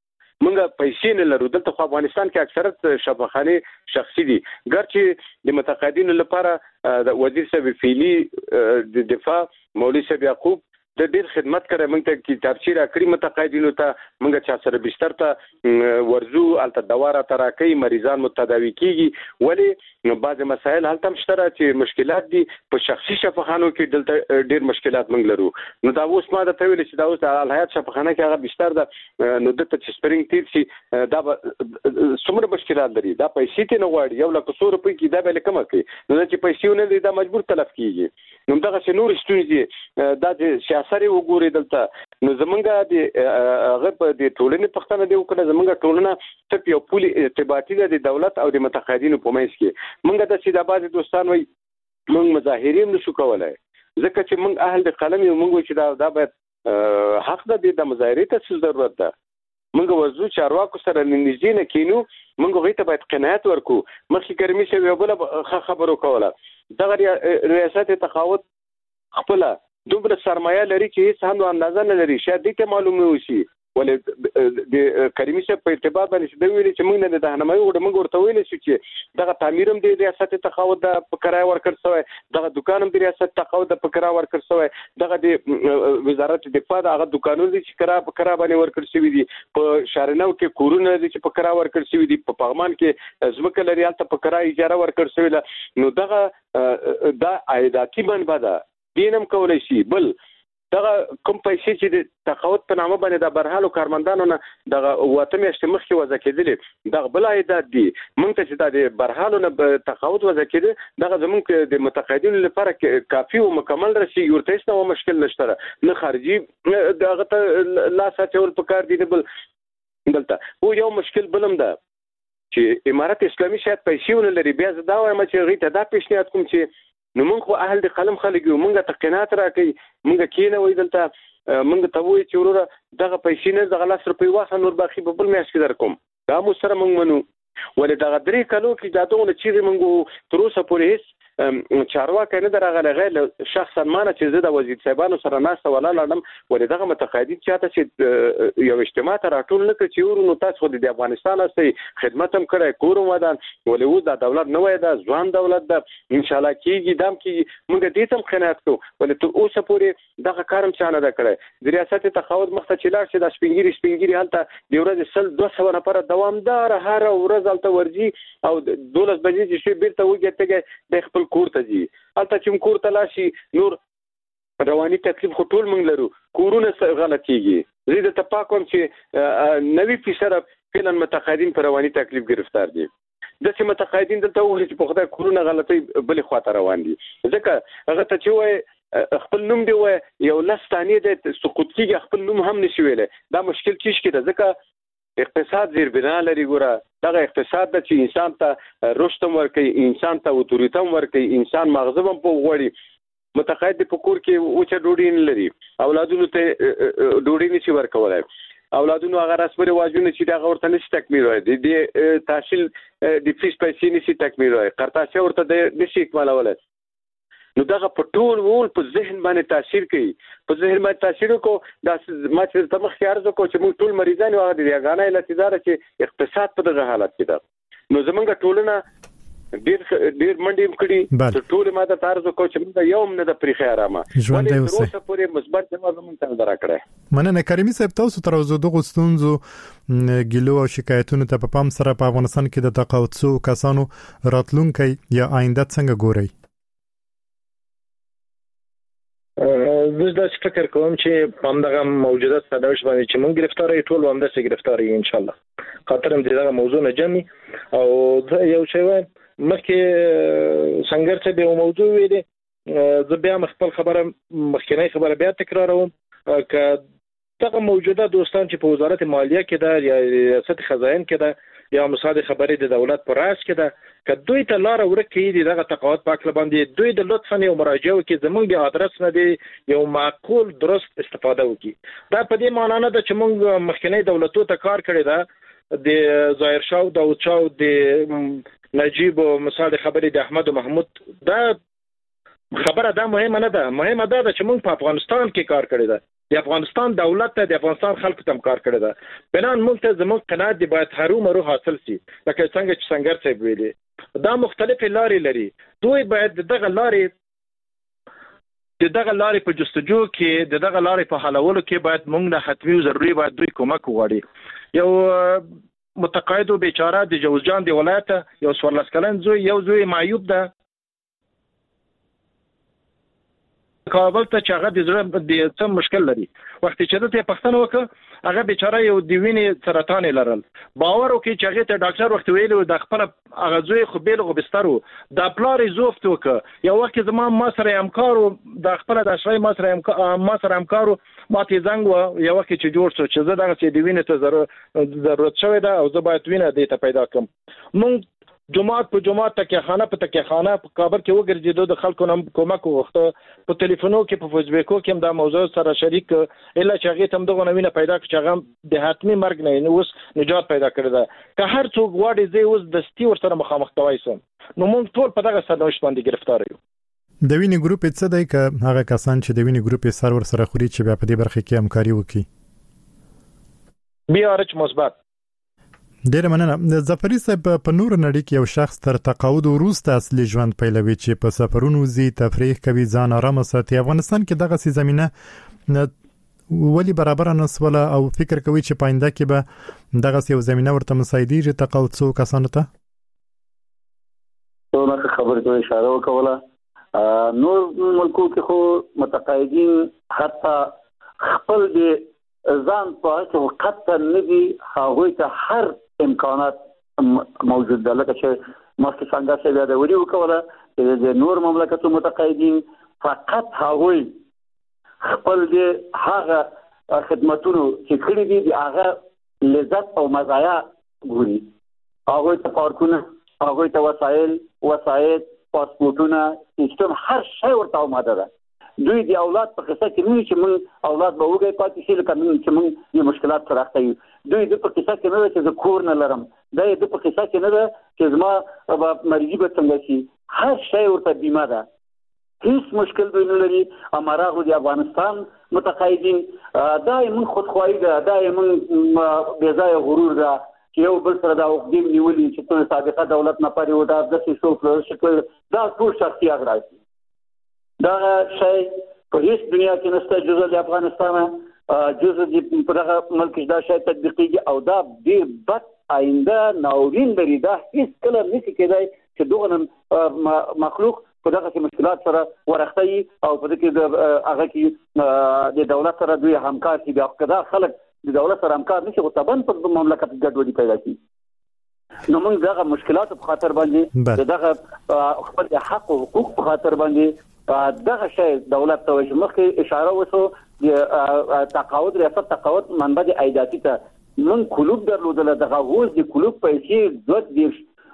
[SPEAKER 3] موږ پیسې نه لرو دلته خو افغانستان کې اکثریت شفاخانه شخصي دي ګرچې د متقاعدینو لپاره د وزیر صاحب فعلی د دفاع مولوی صاحب یعقوب د ډېر خدمت کړی موږ ته کتابچې راکړي متقاعدینو ته موږ چا سره بستر ته ورزو الته دوا راته راکوي مریضان مو تداوي کیږي ولې بعضې مسایل هلته هم شته چې مشکلات دي په شخصي شفاخانو کې دلته ډېر مشکلات موږ لرو نو دا اوس ما درته ویلې چې دا اوس د الحیات شفاخانه کې هغه بستر ده نو دلته چې سپرینګ تیر شي دا به څومره مشکلات لري دا پیسې ته نه غواړي یو لکه څو روپۍ کې دا به له کمه کوي نو چې پیسې ونه لري دا مجبور تلف کیږي نو دغسې نور ستونزې دا چې سیاست سره وګوري دلته نو زمونږ د هغه په د ټولنې پښتنه دی وکړه زمونږ ټولنه څه یو پولي ارتباطي ده د دولت او د متقاعدینو په منځ کې مونږ د سیده بازي دوستان وي مونږ مظاهرین نشو کولای ځکه چې مونږ اهل د قلم یو مونږ چې دا دا باید حق ده د مظاهرې ته څه ضرورت ده مونږ وزو چارواکو سره نږدې نه کینو مونږ غوښته باید قناعت ورکو مخکې ګرمي شوی یو بل خبرو کوله دغه ریاست تقاوت خپل دومره سرمایه لري چې هیڅ هم اندازه نه لري شاید دې ته معلومه وشي ولې د کریمي صاحب په ارتباط باندې د ویلي چې موږ نه د راهنمایي وړ موږ ورته ویل چې دغه تعمیرم د ریاست تقاعد په کرای ورکړ شوی دغه دکانم د ریاست تقاعد په کرای ورکړ شوی دغه د وزارت دفاع دغه دکانونو چې کرای په کرای باندې ورکړ شوی دي په شارنو کې کورونه چې په کرای ورکړ شوی دي په پغمان کې ځمکه لري البته په کرای اجاره ورکړ شوی نو دغه دا عایداتي منبع ده دینم کولای شي بل دغه کوم پیسې چې د تقاعد په نامه باندې د برحالو کارمندانو نه دغه وته میاشتې مخکې وضع کېدلې دغه بل عایدات دي موږ ته چې د برحالو نه تقاعد وضع کېده دغه زموږ د متقاعدینو لپاره کافي او مکمل راشي ورته هیڅ نو مشکل نشته نه خارجي دغه ته لاس اچول پکار دي بل دلته او یو مشکل بلم ده چې امارت اسلامي شاید پیسې ونه لري بیا زه دا وایم چې غیته دا پیشنهاد کوم چې نو موږ خو اهل د قلم خلک یو موږ ته قناعت راکړي موږ کینه وې دلته موږ ته وایي چې وروره دغه پیسې نه دغه لاس روپۍ واخله نور باقي په بل میاشت کې در کوم دا مو سره موږ منو ولې دغه درې کلو کې دا دغه چې موږ تر اوسه پورې هیڅ چارواکي نه درغله غیر شخصا مانه چې زه د وزیر صاحبانو سره ناسته ولاړم ولې دغه متقاعدین چاته چې یو اجتماع ته راټول نه کړي چې ورونو تاسو د افغانستان استي خدمت هم کړی کور ودان ولې و د دولت نه وای دا ځوان دولت ده ان شاء الله کیږي دام کې موږ دې تم خنات کو ولې تر اوسه پورې دغه کارم چانه ده کړی د ریاست تقاعد مخته چې لاړ شي د سپینګری سپینګری حالت د ورځې سل دوه سوه نفر دوامدار هر ورځ الته ورځي او دولس بجې چې بیرته وګټه د خپل کور ته ځي البته چې کور ته لاشي نور رواني تکلیف خو ټول موږ لرو کورونه غلطيږي زه د تپاکم چې نوي فیصد فعلا متقاعدین پر رواني تکلیف گرفتار دي د چې متقاعدین دلته وایي چې په خدای کورونه غلطي بل خواته روان دي ځکه هغه ته چې وای خپل نوم دی وای یو لستانی د سقوط کیږي خپل نوم هم نشي ویلې دا مشکل چیش کېده ځکه اقتصاد زیر بنا لري ګوره دغه اقتصاد د چې انسان ته رشد ورکوي انسان ته اوتوریته ورکوي انسان مغزه هم په غوړي متقاعد په کور کې اوچه ډوډۍ نه لري اولادونو ته ډوډۍ نشي ورکولای اولادونو هغه رسمي واجبونه چې دا ورته نشي تکمیل وای د تحصیل د فیس پیسې نشي تکمیل وای قرطاسه ورته د نشي کمالول نو دغه په ټول ول په ذهن باندې تاثیر کوي په ذهن باندې تاثیر کو دا ما چې تم خيار زکو چې موږ ټول مریضان او د یاګانه التزار چې اقتصاد په دغه حالت کې ده نو زمونږ ټولنه ډیر ډیر منډي کړي ټول ماده تارزو کو چې موږ یو نه د پریخي آرامه
[SPEAKER 2] ژوند دی اوسه
[SPEAKER 3] اوسه پورې مثبت جواب موږ ته درکړه
[SPEAKER 2] مننه کریمي صاحب تاسو تر اوسه دغه ستونزو ګلو او شکایتونو ته په پام سره په افغانستان کې د تقاعد سو کسانو راتلونکي یا آینده څنګه ګوري
[SPEAKER 4] زه دا فکر کوم چې په دغه موجوده سرنوشت باندې چې موږ گرفتاری ټول هم د گرفتاری ان شاء الله خاطرم دغه موضوع نه جمعي او یو شی و مخکې څنګه چې به موضوع ویلې زه بیا خپل خبره مخکنی خبره بیا تکراروم ک دغه موجوده دوستان چې په وزارت مالیه کې ده یا ریاست خزائن کې ده یا مصادره خبرې د دولت پر راس کې ده ک دوی ته لار ورکړي دي دغه تقاعد پاک باندې دوی د لطفا یو مراجعه وکړي زموږ د ادرس نه دی یو معقول درست استفاده وکړي دا په دې معنی نه ده چې موږ مخکنی دولتو ته کار کړی ده د ظاهر شاه داوود شاه د نجیب او مصادره خبرې د احمد محمود دا خبره دا مهمه نه ده مهمه ده چې موږ په افغانستان کې کار کړی ده د افغانستان دولت ته د افغانستان خلکو ته کار کړی ده بنان موږ ته زموږ قناعت دی باید هرو مرو حاصل شي لکه څنګه چې څنګه څه ویلي دا مختلف لارې لري دوی باید دغه لارې د دغه لارې په جستجو کې د دغه لارې په حلولو کې باید موږ نه حتمي او ضروري باید دوی کومک وغواړي یو متقاعد او بیچاره د جوزجان دی ولایت یو څوارلس کلن زوی یو زوی معیوب ده کابل ته چې هغه د زړه د څه مشکل لري وخت چې دته پښتنه وکړه هغه بیچاره یو د وینې سرطان لرل باور وکړي چې هغه ته ډاکټر وخت ویلو د خپل هغه زوی خو بیل غو بسترو د پلار زوفت وکړه یو وخت زما ما سره همکارو د خپل د اشرای ما سره ما سره همکارو ما ته زنګ و یو وخت چې جوړ شو چې زه دغه چې د وینې ته ضرورت شوی ده او زه باید وینې دې ته پیدا کړم مونږ جماعت په جماعت تکه خانه په تکه خانه په کابل کې وګرځیدو د خلکو نم کومک وغوښته په ټلیفونو کې په فیسبوک کې هم دا موضوع سره شریک اله چې هغه تم دغه نوینه پیدا کړ چې هغه د حتمی مرګ نه اوس نجات پیدا کړی دا که هر څوک واړي زی اوس د ستی ور سره مخامخ توای سم نو موږ ټول په دغه سرنوشت باندې گرفتار یو
[SPEAKER 2] د وینې ګروپ څه دی که هغه کسان چې د وینې ګروپ سرور سره خوري چې بیا په دې برخه کې همکاري وکړي
[SPEAKER 4] بي ار ایچ مثبت.
[SPEAKER 2] ډیر مننه. ظفري صاحب په نور نړۍ کې یو شخص تر تقاعد وروسته اصلي ژوند پیلوي چې په سفرونو زی تفریح کوي ځان آرام ساتي. افغانستان کې دغه سي زمينه ولی برابر نه سواله او فکر کوي چې پاینده کې به دغه یو زمينه ورته مساعدي تقاعد څو کسانو ته
[SPEAKER 5] نو نه خبرې ته اشاره وکوله. نور ملکو کې خو متقاعدین حتی خپل د ځان په حقیقت نه دي هغه ته هر امکانات موجود ده. لکه چې مخکې څنګه چې دا ویډیو وکوله چې د نور مملکتونو متقاعدین فقط هغه خپل د هغه خدماتونو چې کړی دي د هغه لذت او مزایا ګوري. هغه ته پارکونه، هغه ته وسایل وسایل پاسپورتونه سیستم هر شی ورته آماده ده. دوی د اولاد په قصه کې نه چې موږ اولاد به وګورئ پاتې شي لکه موږ چې موږ د مشکلات سره اخته یو. دوی د په قصه کې نه ده چې زه کور نه لرم، دا د په قصه کې نه ده چې زما مریضي به څنګه شي. هر شی ورته بیمه ده، هیڅ مشکل دوی نه لري. امراغو د افغانستان متقاعدین دا موږ خودخواهي ده، دا موږ بې ځایه غرور ده چې یو بل سره دا وقدیم نیولي چې ټول سابقه دولت نه پاري و دا داسې شو شکل دا ټول شخصي اغراض دي. دا شی په هیڅ دنیا کې نشته جزء د افغانستان جزء د په دغه ملک دا شی تطبیقیږي او دا ډیر بد آینده ناورین لري. دا هیڅ کله نشي کېدای چې دغه مخلوق په دغه مشکلات سره ورخته او په دغه هغه کې د دولت سره دوی همکار شي. بیا کدا خلک د دولت سره همکار نشي او طبعا په مملکت ګډوډي پیدا کی. نو موږ دغه مشکلات په خاطر باندې دغه خپل حق او حقوق په خاطر باندې دغه شی دولت ته مخکې اشاره وشو د تقاعد ریاست تقاعد منبع د عایداتي ته من کلوب درلودل. دغه اوس د کلوب پیسې دوه دیش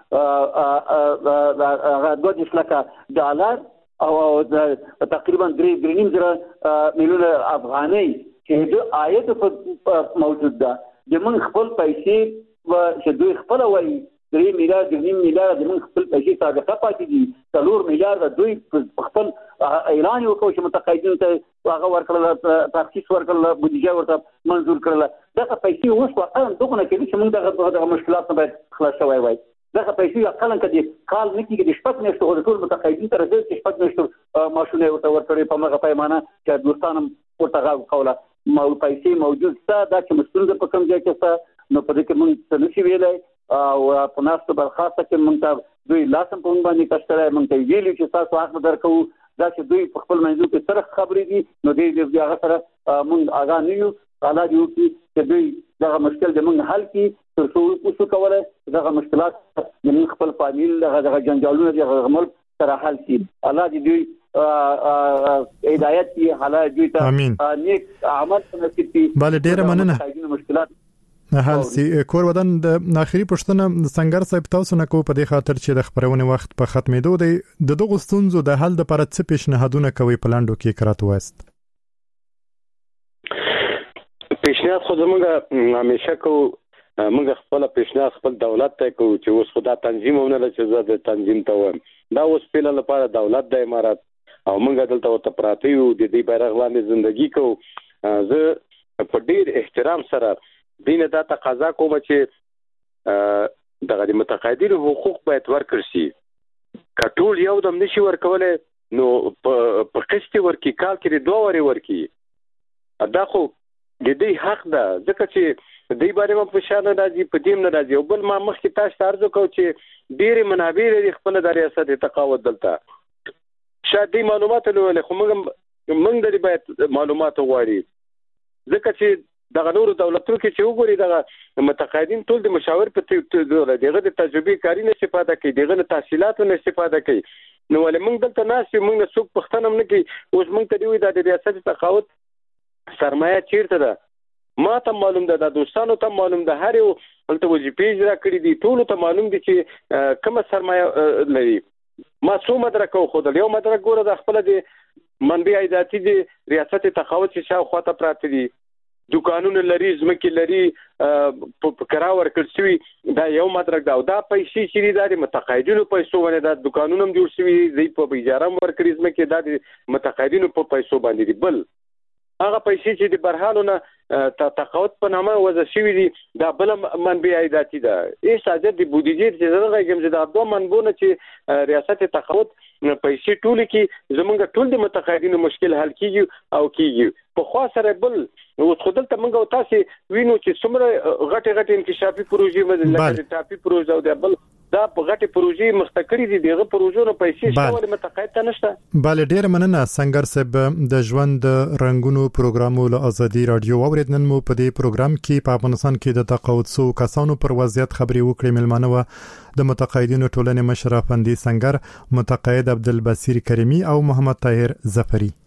[SPEAKER 5] هغه دوه دیش لکه ډالر او تقریبا درې درې نیم زره میلیونه افغانۍ چې د عاید موجود ده. د من خپل پیسې چې دوی خپل وایي درې میلیارډ نیم میلیارډ د من خپل پیسې سابقه پاتې دي. څلور میلیارډ دوی خپل اعلان وکړ چې متقاعدینو ته هغه ورکړل، تخصیص ورکړل، بودیجه ورته منظور کړل. دغه پیسې اوس واقعا دغه نه کوي چې موږ دغه دغه مشکلات نه باید خلاص شوی وای. دغه پیسې اقلا کدي کال نه کېږي د شپږ میاشتو د ټول متقاعدین تر دې چې شپږ میاشتو ماشونه ورته ورکړي په مغه پیمانه چې دوستانم ورته غو قوله مو پیسې موجود ده. دا چې مسؤل په کوم ځای کې څه نو په دې کې موږ څه نشي ویلای او په ناستو برخاسته کې موږ ته دوی لاسم په باندې کشتره موږ ته ویلي چې تاسو حق درکو. دا چې دوی په خپل منځو کې سره خبرې دي نو دې دې هغه سره موږ اغا نه یو حالا یو چې دوی دغه مشکل د موږ حل کی تر څو وسو کوله دغه مشکلات د موږ خپل فامیل دغه جنجالونه دغه ملک سره حل شي. الله دې دوی هدایت کی حالا دوی ته نیک عمل نصیب کړي.
[SPEAKER 2] بل ډیره مننه.
[SPEAKER 5] مشکلات
[SPEAKER 2] حل سي. کور ودان د اخري پښتنه څنګه صاحب تاسو نه کو په دې خاطر چې د خبرونه وخت په ختمېدو دی د دغه ستونزو د حل د لپاره څه پیشنهادونه کوي پلاندو کې کراته وست؟
[SPEAKER 3] پیشنهاد خو زموږ همیشه کو موږ خپل پیشنهاد خپل دولت ته کو چې اوس خدا تنظیمونه چې زه د تنظیم ته وم دا اوس په لپاره دولت د امارات او موږ دلته ورته پراته یو د دې بیرغ لاندې ژوندۍ کو. زه په ډیر احترام سره دینه دا تقاضا کوم چې دغه متقاعدینو حقوق باید ورکړ شي. کټول یو دم نشي ورکولای نو په قسط ورکی کال کې دوه وری ورکی. دا خو د دې حق ده ځکه چې دې باره ما په شان راځي په دې نه راځي. او بل ما مخکې تاسو ته عرض وکړ چې ډېر منابع لري خپل د ریاست تقاعد دلته شاید دې معلومات له خو موږ موږ د باید معلومات غواړي ځکه چې دغه نور دولتونو کې چې وګوري دغه متقاعدین ټول د مشاور په توګه دغه د تجربې کاری نه استفاده کوي، دغه د تحصیلاتو نه استفاده کوي. نو ولې موږ دلته ناس موږ نه څوک پښتنه نه کوي. اوس موږ ته دی د ریاست تقاعد سرمایه چیرته ده ما ته معلوم ده، د دوستانو ته معلوم ده، هر یو ولته وظیفې اجرا کړې دي، ټول ته معلوم دي چې کومه سرمایه لري. ما څو مدرک خو د یو مدرک ګوره د خپل د منبع عایداتي د ریاست تقاعد چې شاوخوا ته پراته دي، دکانونه لري، ځمکې لري، په کرا ورکړل شوي، دا یو مدرک ده. او دا پیسې چې د متقاعدینو پیسو باندې دا دکانونه هم جوړ شوي، دوی په اجاره ورکړي ځمکې دا د متقاعدینو په پیسو باندې دي. بل هغه پیسې چې د برهالونه تقاعد په نامه وضع شوی دي دا بل منبع عایداتی ده ای ساده د بودیجې چې زغه کوم چې د دوه منبونه چې ریاست تقاعد پیسې ټول کې زمونږ ټول د متقاعدینو مشکل حل کیږي او کیږي په خوا سره بل اوس خدل ته موږ تاسو وینو چې څومره غټه غټه انکشافي پروژې مزل ټاپي پروژه او د بل دا په غټه پروژې مستقری دي دغه پروژو نه پیسې شول متقاعد ته نشته
[SPEAKER 2] بل ډیر مننه سنگر صاحب د ژوند رنگونو پروګرامو له ازادي رادیو اوریدنن مو په دې پروګرام کې په افغانستان کې د تقاعد سو کسانو پر وضعیت خبري وکړې ملمنه و د متقاعدینو ټولنې مشر افندي سنگر متقاعد عبدالبصیر کریمی او محمد طاهر ظفری